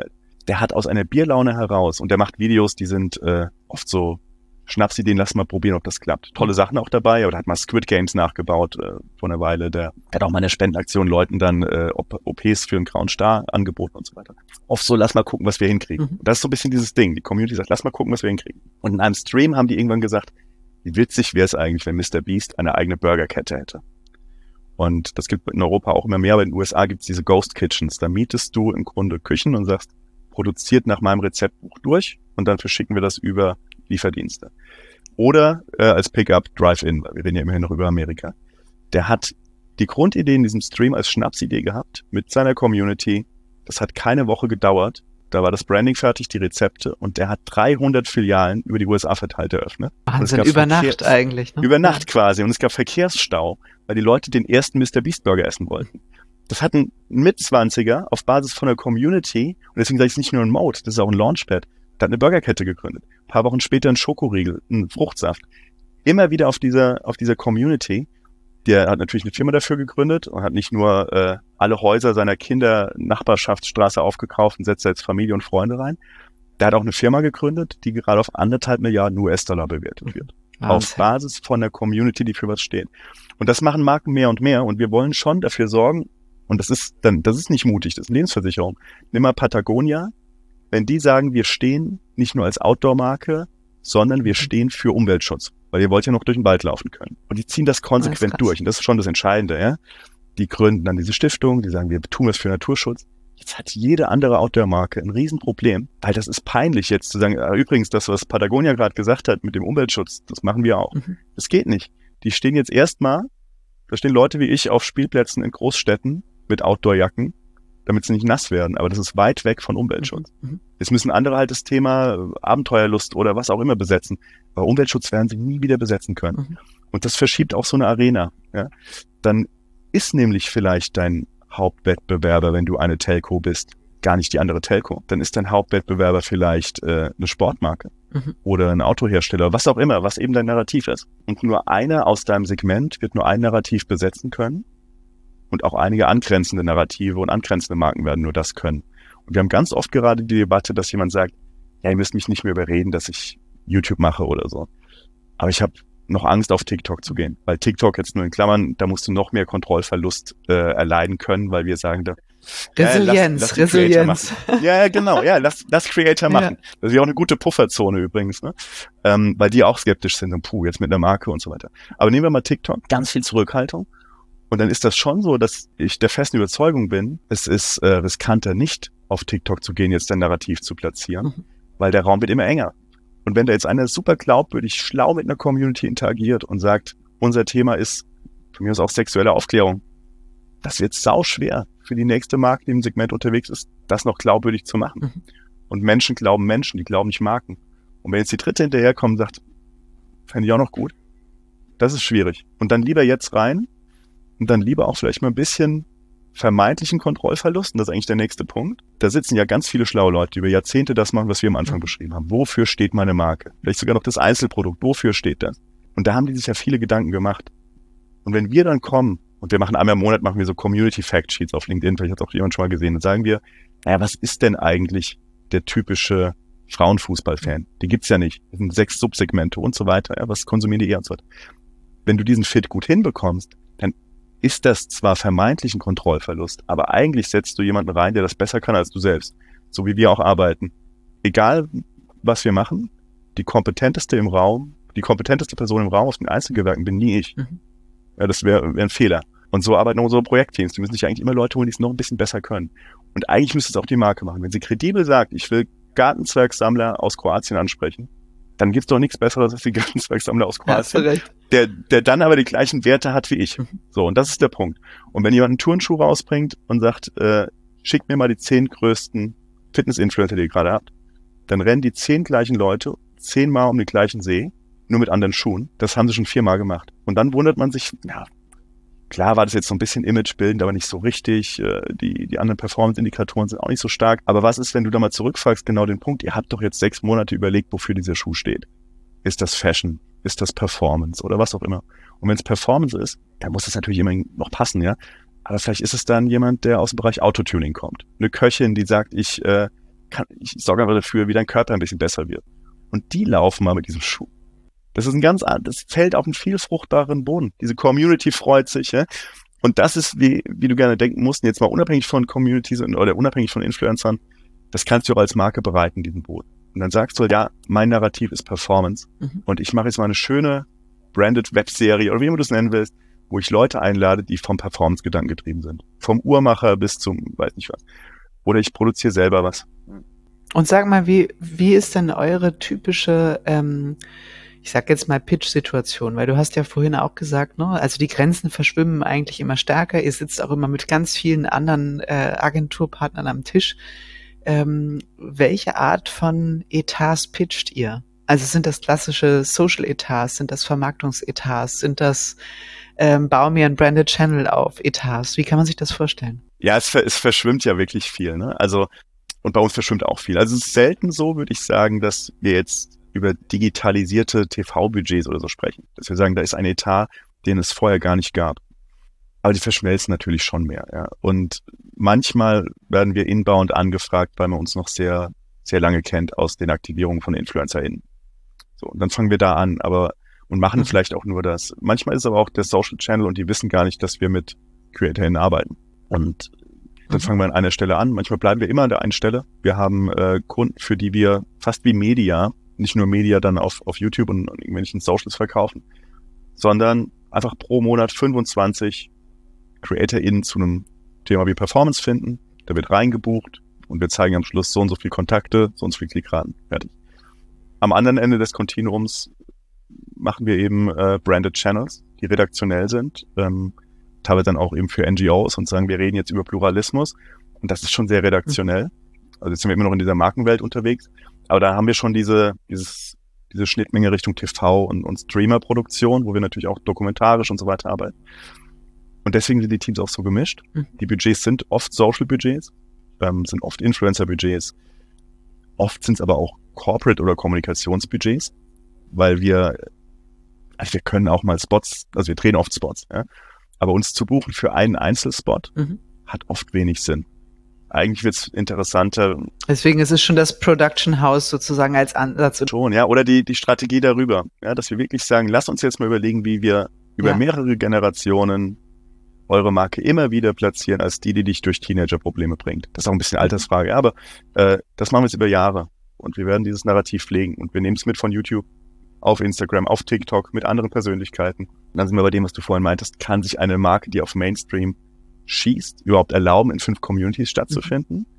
der hat aus einer Bierlaune heraus, und der macht Videos, die sind äh, oft so Schnapsideen, lass mal probieren, ob das klappt. Tolle Sachen auch dabei, aber der hat mal Squid Games nachgebaut äh, vor einer Weile. Der hat auch mal eine Spendenaktion Leuten dann äh, O Ps für einen grauen Star angeboten und so weiter. Oft so, lass mal gucken, was wir hinkriegen. Mhm. Das ist so ein bisschen dieses Ding. Die Community sagt, lass mal gucken, was wir hinkriegen. Und in einem Stream haben die irgendwann gesagt, wie witzig wäre es eigentlich, wenn Mister Beast eine eigene Burgerkette hätte. Und das gibt in Europa auch immer mehr, aber in den U S A gibt es diese Ghost Kitchens. Da mietest du im Grunde Küchen und sagst, produziert nach meinem Rezeptbuch durch und dann verschicken wir das über Lieferdienste. Oder äh, als Pickup Drive-In, weil wir reden ja immerhin noch über Amerika. Der hat die Grundidee in diesem Stream als Schnapsidee gehabt mit seiner Community. Das hat keine Woche gedauert. Da war das Branding fertig, die Rezepte, und der hat dreihundert Filialen über die U S A verteilt eröffnet.
Wahnsinn, über Nacht eigentlich. Ne?
Über Nacht quasi. Und es gab Verkehrsstau, weil die Leute den ersten Mister Beast Burger essen wollten. Das hat ein Mitzwanziger auf Basis von der Community, und deswegen sage ich es nicht nur ein Mode, das ist auch ein Launchpad, der hat eine Burgerkette gegründet. Ein paar Wochen später ein Schokoriegel, ein Fruchtsaft. Immer wieder auf dieser auf dieser Community. Der hat natürlich eine Firma dafür gegründet und hat nicht nur äh, alle Häuser seiner Kinder Nachbarschaftsstraße aufgekauft und setzt jetzt Familie und Freunde rein. Der hat auch eine Firma gegründet, die gerade auf anderthalb Milliarden U S-Dollar bewertet wird. Wahnsinn. Auf Basis von der Community, die für was steht. Und das machen Marken mehr und mehr, und wir wollen schon dafür sorgen, und das ist dann, das ist nicht mutig, das ist eine Lebensversicherung. Nimm mal Patagonia, wenn die sagen, wir stehen nicht nur als Outdoor-Marke, sondern wir stehen für Umweltschutz, weil ihr wollt ja noch durch den Wald laufen können. Und die ziehen das konsequent das durch, und das ist schon das Entscheidende, ja. Die gründen dann diese Stiftung, die sagen, wir tun was für Naturschutz. Jetzt hat jede andere Outdoor-Marke ein Riesenproblem, weil das ist peinlich jetzt zu sagen, äh, übrigens, das, was Patagonia gerade gesagt hat mit dem Umweltschutz, das machen wir auch. Mhm. Das geht nicht. Die stehen jetzt erstmal, da stehen Leute wie ich auf Spielplätzen in Großstädten mit Outdoor-Jacken, damit sie nicht nass werden. Aber das ist weit weg von Umweltschutz. Mhm. Jetzt müssen andere halt das Thema Abenteuerlust oder was auch immer besetzen. Aber Umweltschutz werden sie nie wieder besetzen können. Mhm. Und das verschiebt auch so eine Arena. Ja? Dann ist nämlich vielleicht dein Hauptwettbewerber, wenn du eine Telco bist, gar nicht die andere Telco. Dann ist dein Hauptwettbewerber vielleicht äh, eine Sportmarke mhm. oder ein Autohersteller, was auch immer, was eben dein Narrativ ist. Und nur einer aus deinem Segment wird nur ein Narrativ besetzen können. Und auch einige angrenzende Narrative und angrenzende Marken werden nur das können. Und wir haben ganz oft gerade die Debatte, dass jemand sagt, ja, ihr müsst mich nicht mehr überreden, dass ich YouTube mache oder so. Aber ich habe noch Angst, auf TikTok zu gehen. Weil TikTok jetzt nur in Klammern, da musst du noch mehr Kontrollverlust äh, erleiden können, weil wir sagen, da
Resilienz,
äh, lass, lass
Resilienz.
Ja, ja, genau, ja, lass, lass Creator machen. Ja. Das ist ja auch eine gute Pufferzone übrigens, ne? Ähm, weil die auch skeptisch sind und puh, jetzt mit einer Marke und so weiter. Aber nehmen wir mal TikTok, ganz viel Zurückhaltung. Und dann ist das schon so, dass ich der festen Überzeugung bin, es ist äh, riskanter, nicht auf TikTok zu gehen, jetzt ein Narrativ zu platzieren, mhm. weil der Raum wird immer enger. Und wenn da jetzt einer super glaubwürdig, schlau mit einer Community interagiert und sagt, unser Thema ist, von mir aus auch sexuelle Aufklärung, das wird sau schwer für die nächste Marke, die im Segment unterwegs ist, das noch glaubwürdig zu machen. Mhm. Und Menschen glauben Menschen, die glauben nicht Marken. Und wenn jetzt die dritte hinterherkommt und sagt, fände ich auch noch gut, das ist schwierig. Und dann lieber jetzt rein, und dann lieber auch vielleicht mal ein bisschen vermeintlichen Kontrollverlust. Und das ist eigentlich der nächste Punkt. Da sitzen ja ganz viele schlaue Leute, die über Jahrzehnte das machen, was wir am Anfang beschrieben haben. Wofür steht meine Marke? Vielleicht sogar noch das Einzelprodukt. Wofür steht das? Und da haben die sich ja viele Gedanken gemacht. Und wenn wir dann kommen, und wir machen einmal im Monat, machen wir so Community Fact Sheets auf LinkedIn, vielleicht hat es auch jemand schon mal gesehen, dann sagen wir, naja, was ist denn eigentlich der typische Frauenfußballfan? Die gibt's ja nicht. Das sind sechs Subsegmente und so weiter. Ja, was konsumieren die eher und so weiter? Wenn du diesen Fit gut hinbekommst, dann ist das zwar vermeintlich ein Kontrollverlust, aber eigentlich setzt du jemanden rein, der das besser kann als du selbst. So wie wir auch arbeiten. Egal, was wir machen, die kompetenteste im Raum, die kompetenteste Person im Raum aus den Einzelgewerken bin nie ich. Mhm. Ja, das wäre wär ein Fehler. Und so arbeiten unsere Projektteams. Die müssen sich eigentlich immer Leute holen, die es noch ein bisschen besser können. Und eigentlich müsste es auch die Marke machen. Wenn sie kredibel sagt, ich will Gartenzwergsammler aus Kroatien ansprechen, dann gibt's doch nichts Besseres als die Gartenzwergsammler aus Kroatien, ja, der, der dann aber die gleichen Werte hat wie ich. Mhm. So, und das ist der Punkt. Und wenn jemand einen Turnschuh rausbringt und sagt, äh, schickt mir mal die zehn größten Fitness-Influencer, die ihr gerade habt, dann rennen die zehn gleichen Leute zehnmal um den gleichen See, nur mit anderen Schuhen. Das haben sie schon viermal gemacht. Und dann wundert man sich, ja, klar war das jetzt so ein bisschen imagebildend, aber nicht so richtig. Die, die anderen Performance-Indikatoren sind auch nicht so stark. Aber was ist, wenn du da mal zurückfragst, genau den Punkt, ihr habt doch jetzt sechs Monate überlegt, wofür dieser Schuh steht. Ist das Fashion? Ist das Performance? Oder was auch immer? Und wenn es Performance ist, dann muss es natürlich immer noch passen, ja. Aber vielleicht ist es dann jemand, der aus dem Bereich Autotuning kommt. Eine Köchin, die sagt, ich äh, kann, ich sorge einfach dafür, wie dein Körper ein bisschen besser wird. Und die laufen mal mit diesem Schuh. Das ist ein ganz, das fällt auf einen viel fruchtbaren Boden. Diese Community freut sich, ja. Und das ist, wie, wie du gerne denken musst, jetzt mal unabhängig von Communities oder unabhängig von Influencern, das kannst du auch als Marke bereiten, diesen Boden. Und dann sagst du halt, ja, mein Narrativ ist Performance. Mhm. Und ich mache jetzt mal eine schöne branded Webserie oder wie immer du es nennen willst, wo ich Leute einlade, die vom Performance-Gedanken getrieben sind. Vom Uhrmacher bis zum, weiß nicht was. Oder ich produziere selber was.
Und sag mal, wie, wie ist denn eure typische, ähm, ich sag jetzt mal Pitch-Situation, weil du hast ja vorhin auch gesagt, ne, also die Grenzen verschwimmen eigentlich immer stärker. Ihr sitzt auch immer mit ganz vielen anderen äh, Agenturpartnern am Tisch. Ähm, welche Art von Etats pitcht ihr? Also sind das klassische Social-Etats, sind das Vermarktungs-Etats, sind das ähm, bau mir ein Branded Channel auf Etats? Wie kann man sich das vorstellen?
Ja, es, es verschwimmt ja wirklich viel, ne? Also, und bei uns verschwimmt auch viel. Also es ist selten so, würde ich sagen, dass wir jetzt über digitalisierte T V-Budgets oder so sprechen. Dass wir sagen, da ist ein Etat, den es vorher gar nicht gab. Aber die verschmelzen natürlich schon mehr, ja. Und manchmal werden wir inbound angefragt, weil man uns noch sehr, sehr lange kennt aus den Aktivierungen von InfluencerInnen. So, und dann fangen wir da an, aber, und machen mhm. vielleicht auch nur das. Manchmal ist aber auch der Social Channel und die wissen gar nicht, dass wir mit CreatorInnen arbeiten. Und dann mhm. fangen wir an einer Stelle an. Manchmal bleiben wir immer an der einen Stelle. Wir haben äh, Kunden, für die wir fast wie Media, nicht nur Media dann auf, auf YouTube und, und irgendwelchen Socials verkaufen, sondern einfach pro Monat fünfundzwanzig CreatorInnen zu einem Thema wie Performance finden. Da wird reingebucht und wir zeigen am Schluss so und so viel Kontakte, so und so viel Klickraten. Fertig. Am anderen Ende des Kontinuums machen wir eben äh, Branded Channels, die redaktionell sind, ähm, teilweise dann auch eben für N G Os und sagen, wir reden jetzt über Pluralismus und das ist schon sehr redaktionell. Also jetzt sind wir immer noch in dieser Markenwelt unterwegs, aber da haben wir schon diese dieses diese Schnittmenge Richtung T V und, und Streamer-Produktion, wo wir natürlich auch dokumentarisch und so weiter arbeiten. Und deswegen sind die Teams auch so gemischt. Mhm. Die Budgets sind oft Social-Budgets, ähm, sind oft Influencer-Budgets, oft sind es aber auch Corporate- oder Kommunikationsbudgets, weil wir, also wir können auch mal Spots, also wir drehen oft Spots, ja, aber uns zu buchen für einen Einzelspot mhm. hat oft wenig Sinn. Eigentlich wird's interessanter.
Deswegen ist es schon das Production House sozusagen als Ansatz.
Schon, ja, oder die die Strategie darüber, ja, dass wir wirklich sagen, lass uns jetzt mal überlegen, wie wir über ja. mehrere Generationen eure Marke immer wieder platzieren als die, die dich durch Teenager-Probleme bringt. Das ist auch ein bisschen Altersfrage, ja, aber äh, das machen wir jetzt über Jahre und wir werden dieses Narrativ pflegen und wir nehmen es mit von YouTube auf Instagram, auf TikTok, mit anderen Persönlichkeiten. Und dann sind wir bei dem, was du vorhin meintest, kann sich eine Marke, die auf Mainstream schießt, überhaupt erlauben, in fünf Communities stattzufinden? Mhm.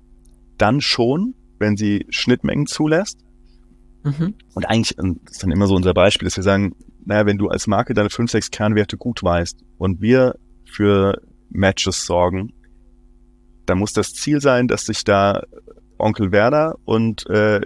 Dann schon, wenn sie Schnittmengen zulässt. Mhm. Und eigentlich, das ist dann immer so unser Beispiel, dass wir sagen, naja, wenn du als Marke deine fünf, sechs Kernwerte gut weißt und wir für Matches sorgen, dann muss das Ziel sein, dass sich da Onkel Werner und äh,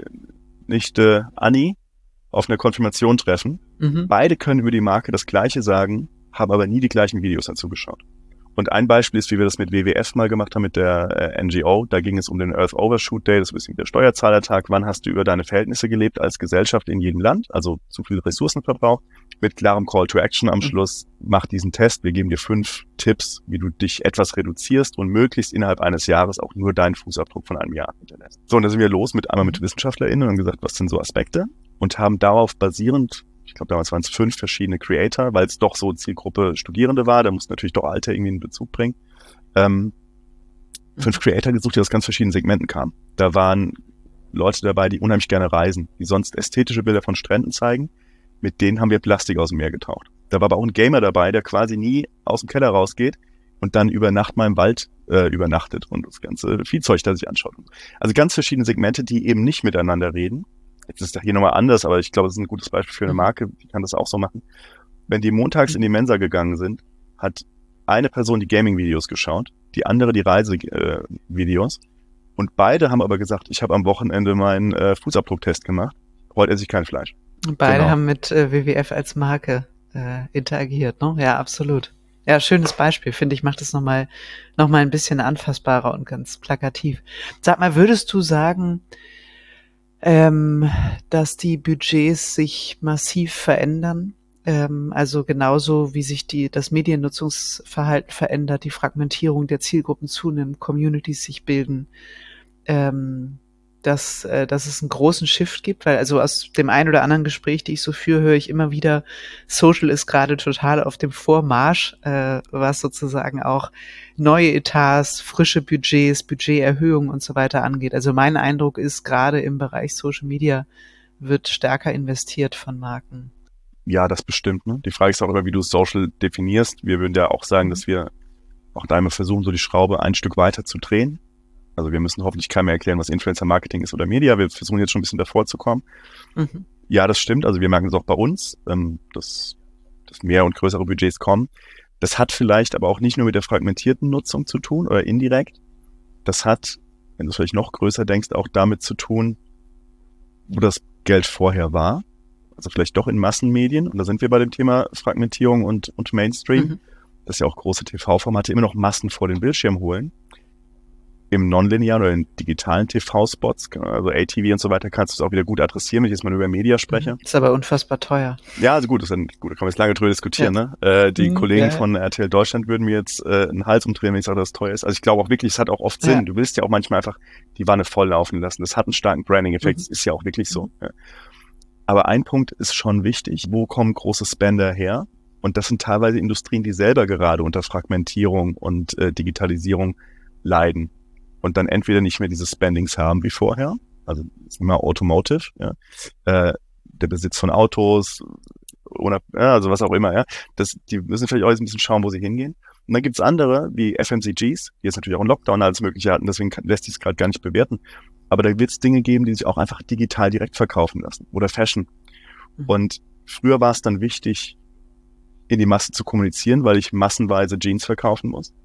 Nichte Anni auf einer Konfirmation treffen. Mhm. Beide können über die Marke das Gleiche sagen, haben aber nie die gleichen Videos dazu geschaut. Und ein Beispiel ist, wie wir das mit W W F mal gemacht haben, mit der äh, N G O. Da ging es um den Earth Overshoot Day, das ist ein bisschen der Steuerzahlertag. Wann hast du über deine Verhältnisse gelebt als Gesellschaft in jedem Land? Also zu viel Ressourcenverbrauch. Mit klarem Call to Action am Schluss. Mach diesen Test. Wir geben dir fünf Tipps, wie du dich etwas reduzierst und möglichst innerhalb eines Jahres auch nur deinen Fußabdruck von einem Jahr hinterlässt. So, und da sind wir los mit einmal mit WissenschaftlerInnen und haben gesagt, was sind so Aspekte? Und haben darauf basierend, ich glaube, damals waren es fünf verschiedene Creator, weil es doch so Zielgruppe Studierende war, da mussten natürlich doch Alter irgendwie in Bezug bringen. Ähm, fünf Creator gesucht, die aus ganz verschiedenen Segmenten kamen. Da waren Leute dabei, die unheimlich gerne reisen, die sonst ästhetische Bilder von Stränden zeigen. Mit denen haben wir Plastik aus dem Meer getaucht. Da war aber auch ein Gamer dabei, der quasi nie aus dem Keller rausgeht und dann über Nacht mal im Wald äh, übernachtet und das ganze Viehzeug da sich anschaut. Also ganz verschiedene Segmente, die eben nicht miteinander reden. Jetzt ist das hier nochmal anders, aber ich glaube, das ist ein gutes Beispiel für eine Marke, die kann das auch so machen. Wenn die montags in die Mensa gegangen sind, hat eine Person die Gaming-Videos geschaut, die andere die Reise-Videos und beide haben aber gesagt, ich habe am Wochenende meinen äh, Fußabdrucktest gemacht, heute esse ich kein Fleisch.
Beide genau. haben mit äh, W W F als Marke äh, interagiert, ne? Ja, absolut. Ja, schönes Beispiel, finde ich, macht es nochmal noch mal ein bisschen anfassbarer und ganz plakativ. Sag mal, würdest du sagen, ähm, dass die Budgets sich massiv verändern? Ähm, also genauso wie sich die das Mediennutzungsverhalten verändert, die Fragmentierung der Zielgruppen zunimmt, Communities sich bilden. Ähm, dass, äh, dass es einen großen Shift gibt, weil also aus dem einen oder anderen Gespräch, die ich so führe, höre ich immer wieder, Social ist gerade total auf dem Vormarsch, äh, was sozusagen auch neue Etats, frische Budgets, Budgeterhöhungen und so weiter angeht. Also mein Eindruck ist, gerade im Bereich Social Media wird stärker investiert von Marken.
Ja, das bestimmt. Ne? Die Frage ist auch immer, wie du Social definierst. Wir würden ja auch sagen, dass wir auch da immer versuchen, so die Schraube ein Stück weiter zu drehen. Also wir müssen hoffentlich keinem mehr erklären, was Influencer-Marketing ist oder Media. Wir versuchen jetzt schon ein bisschen davor zu kommen. Mhm. Ja, das stimmt. Also wir merken es auch bei uns, ähm, dass, dass mehr und größere Budgets kommen. Das hat vielleicht aber auch nicht nur mit der fragmentierten Nutzung zu tun oder indirekt. Das hat, wenn du es vielleicht noch größer denkst, auch damit zu tun, wo das Geld vorher war. Also vielleicht doch in Massenmedien. Und da sind wir bei dem Thema Fragmentierung und, und Mainstream. Mhm. Dass ja auch große T V-Formate immer noch Massen vor den Bildschirm holen. Im nonlinearen oder in digitalen T V-Spots, also A T V und so weiter, kannst du es auch wieder gut adressieren, wenn ich jetzt mal über Media spreche.
Ist aber unfassbar teuer.
Ja, also gut, das ist ein, gut, da kann man jetzt lange drüber diskutieren. Ja. Ne? Äh, die mhm, Kollegen ja. von R T L Deutschland würden mir jetzt äh, einen Hals umdrehen, wenn ich sage, dass es teuer ist. Also ich glaube auch wirklich, es hat auch oft Sinn. Ja. Du willst ja auch manchmal einfach die Wanne voll laufen lassen. Das hat einen starken Branding-Effekt, das mhm. ist ja auch wirklich so. Ja. Aber ein Punkt ist schon wichtig, wo kommen große Spender her? Und das sind teilweise Industrien, die selber gerade unter Fragmentierung und äh, Digitalisierung leiden. Und dann entweder nicht mehr diese Spendings haben wie vorher, also immer Automotive, ja, äh, der Besitz von Autos, oder, ja, also was auch immer, ja, das, die müssen vielleicht auch jetzt ein bisschen schauen, wo sie hingehen. Und dann gibt's andere, wie F M C Gs, die jetzt natürlich auch einen Lockdown alles Mögliche hatten, deswegen kann, lässt sich es gerade gar nicht bewerten. Aber da wird's Dinge geben, die sich auch einfach digital direkt verkaufen lassen oder Fashion. Mhm. Und früher war es dann wichtig, in die Masse zu kommunizieren, weil ich massenweise Jeans verkaufen muss.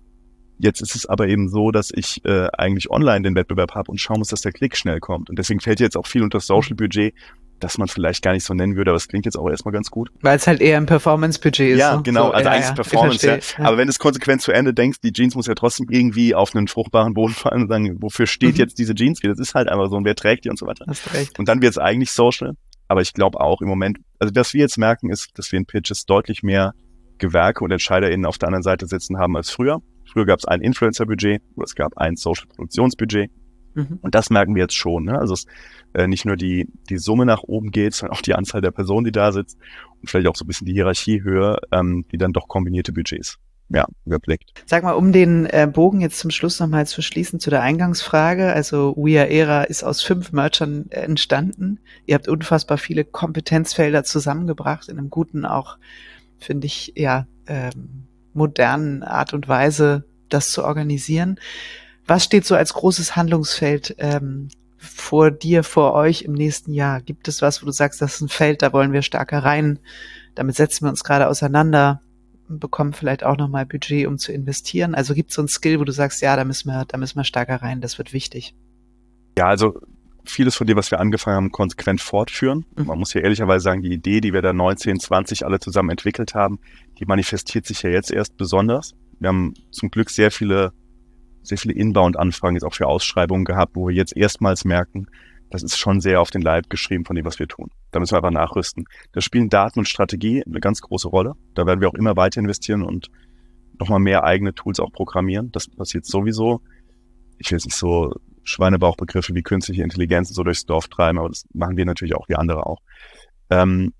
Jetzt ist es aber eben so, dass ich äh, eigentlich online den Wettbewerb habe und schauen muss, dass der Klick schnell kommt. Und deswegen fällt jetzt auch viel unter das Social-Budget, das man vielleicht gar nicht so nennen würde, aber es klingt jetzt auch erstmal ganz gut.
Weil es halt eher ein Performance-Budget ist.
Ja,
so.
genau,
so,
also
ja,
eigentlich
ja,
Performance, ja. ja. Aber wenn du es konsequent zu Ende denkst, die Jeans muss ja trotzdem irgendwie auf einen fruchtbaren Boden fallen und sagen, wofür steht mhm. jetzt diese Jeans? Das ist halt einfach so und wer trägt die und so weiter.
Hast recht.
Und dann wird es eigentlich Social. Aber ich glaube auch im Moment, also was wir jetzt merken, ist, dass wir in Pitches deutlich mehr Gewerke und EntscheiderInnen auf der anderen Seite sitzen haben als früher. Früher gab es ein Influencer-Budget oder es gab ein Social-Produktionsbudget. Mhm. Und das merken wir jetzt schon. Ne? Also es, äh, nicht nur die die Summe nach oben geht, sondern auch die Anzahl der Personen, die da sitzt und vielleicht auch so ein bisschen die Hierarchiehöhe, ähm, die dann doch kombinierte Budgets ja, überblickt.
Sag mal, um den äh, Bogen jetzt zum Schluss nochmal zu schließen zu der Eingangsfrage. Also We Are Era ist aus fünf Merchern äh, entstanden. Ihr habt unfassbar viele Kompetenzfelder zusammengebracht in einem guten, auch finde ich, ja, ähm, modernen Art und Weise, das zu organisieren. Was steht so als großes Handlungsfeld ähm, vor dir, vor euch im nächsten Jahr? Gibt es was, wo du sagst, das ist ein Feld, da wollen wir stärker rein, damit setzen wir uns gerade auseinander, bekommen vielleicht auch nochmal Budget, um zu investieren? Also gibt es so ein Skill, wo du sagst, ja, da müssen wir, da müssen wir stärker rein, das wird wichtig?
Ja, also vieles von dem, was wir angefangen haben, konsequent fortführen. Mhm. Man muss ja ehrlicherweise sagen, die Idee, die wir da neunzehn, zwanzig alle zusammen entwickelt haben, die manifestiert sich ja jetzt erst besonders. Wir haben zum Glück sehr viele, sehr viele Inbound-Anfragen jetzt auch für Ausschreibungen gehabt, wo wir jetzt erstmals merken, das ist schon sehr auf den Leib geschrieben von dem, was wir tun. Da müssen wir einfach nachrüsten. Da spielen Daten und Strategie eine ganz große Rolle. Da werden wir auch immer weiter investieren und nochmal mehr eigene Tools auch programmieren. Das passiert sowieso. Ich will jetzt nicht so Schweinebauchbegriffe wie künstliche Intelligenz so durchs Dorf treiben, aber das machen wir natürlich auch, wie andere auch. Ähm,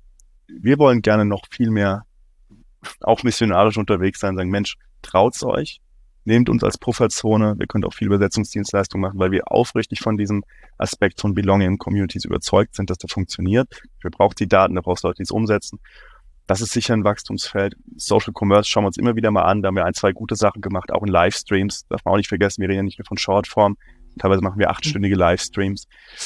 wir wollen gerne noch viel mehr auch missionarisch unterwegs sein, sagen, Mensch, traut's euch, nehmt uns als Pufferzone, wir können auch viel Übersetzungsdienstleistung machen, weil wir aufrichtig von diesem Aspekt von Belonging in Communities überzeugt sind, dass der funktioniert. Wir brauchen die Daten, da brauchst du Leute, die es umsetzen. Das ist sicher ein Wachstumsfeld. Social Commerce schauen wir uns immer wieder mal an. Da haben wir ein, zwei gute Sachen gemacht, auch in Livestreams. Darf man auch nicht vergessen, wir reden ja nicht nur von Shortform. Teilweise machen wir achtstündige Livestreams.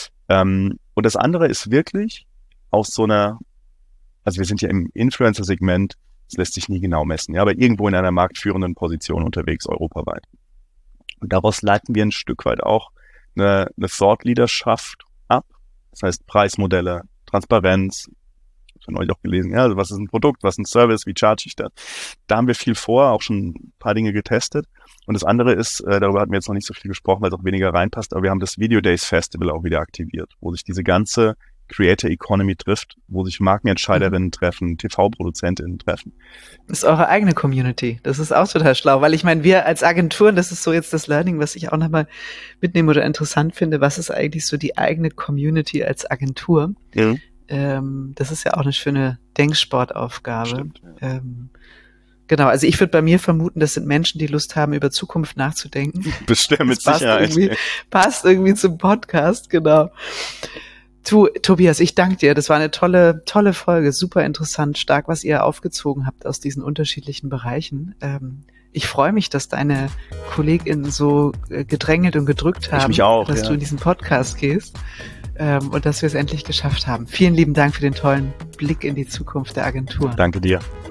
Ähm, und das andere ist wirklich aus so einer, also wir sind ja im Influencer-Segment, das lässt sich nie genau messen, ja, aber irgendwo in einer marktführenden Position unterwegs, europaweit. Und daraus leiten wir ein Stück weit auch eine, eine Thought-Leaderschaft ab. Das heißt Preismodelle, Transparenz, von euch auch gelesen, ja, also was ist ein Produkt, was ist ein Service, wie charge ich das? Da haben wir viel vor, auch schon ein paar Dinge getestet. Und das andere ist, äh, darüber hatten wir jetzt noch nicht so viel gesprochen, weil es auch weniger reinpasst, aber wir haben das Video Days Festival auch wieder aktiviert, wo sich diese ganze Creator Economy trifft, wo sich Markenentscheiderinnen mhm. treffen, T V-ProduzentInnen treffen.
Das ist eure eigene Community. Das ist auch total schlau, weil ich meine, wir als Agenturen, das ist so jetzt das Learning, was ich auch nochmal mitnehme oder interessant finde, was ist eigentlich so die eigene Community als Agentur? Mhm. Ähm, das ist ja auch eine schöne Denksportaufgabe. Stimmt, ja. ähm, Genau, also ich würde bei mir vermuten, das sind Menschen, die Lust haben, über Zukunft nachzudenken.
Bestimmt, mit
passt
Sicherheit.
Irgendwie, passt irgendwie zum Podcast, genau. Du, Tobias, ich danke dir. Das war eine tolle, tolle Folge, super interessant, stark, was ihr aufgezogen habt aus diesen unterschiedlichen Bereichen. Ähm, ich freue mich, dass deine KollegInnen so äh, gedrängelt und gedrückt haben,
ich mich auch,
dass
ja.
du in diesen Podcast gehst ähm, und dass wir es endlich geschafft haben. Vielen lieben Dank für den tollen Blick in die Zukunft der Agentur.
Danke dir.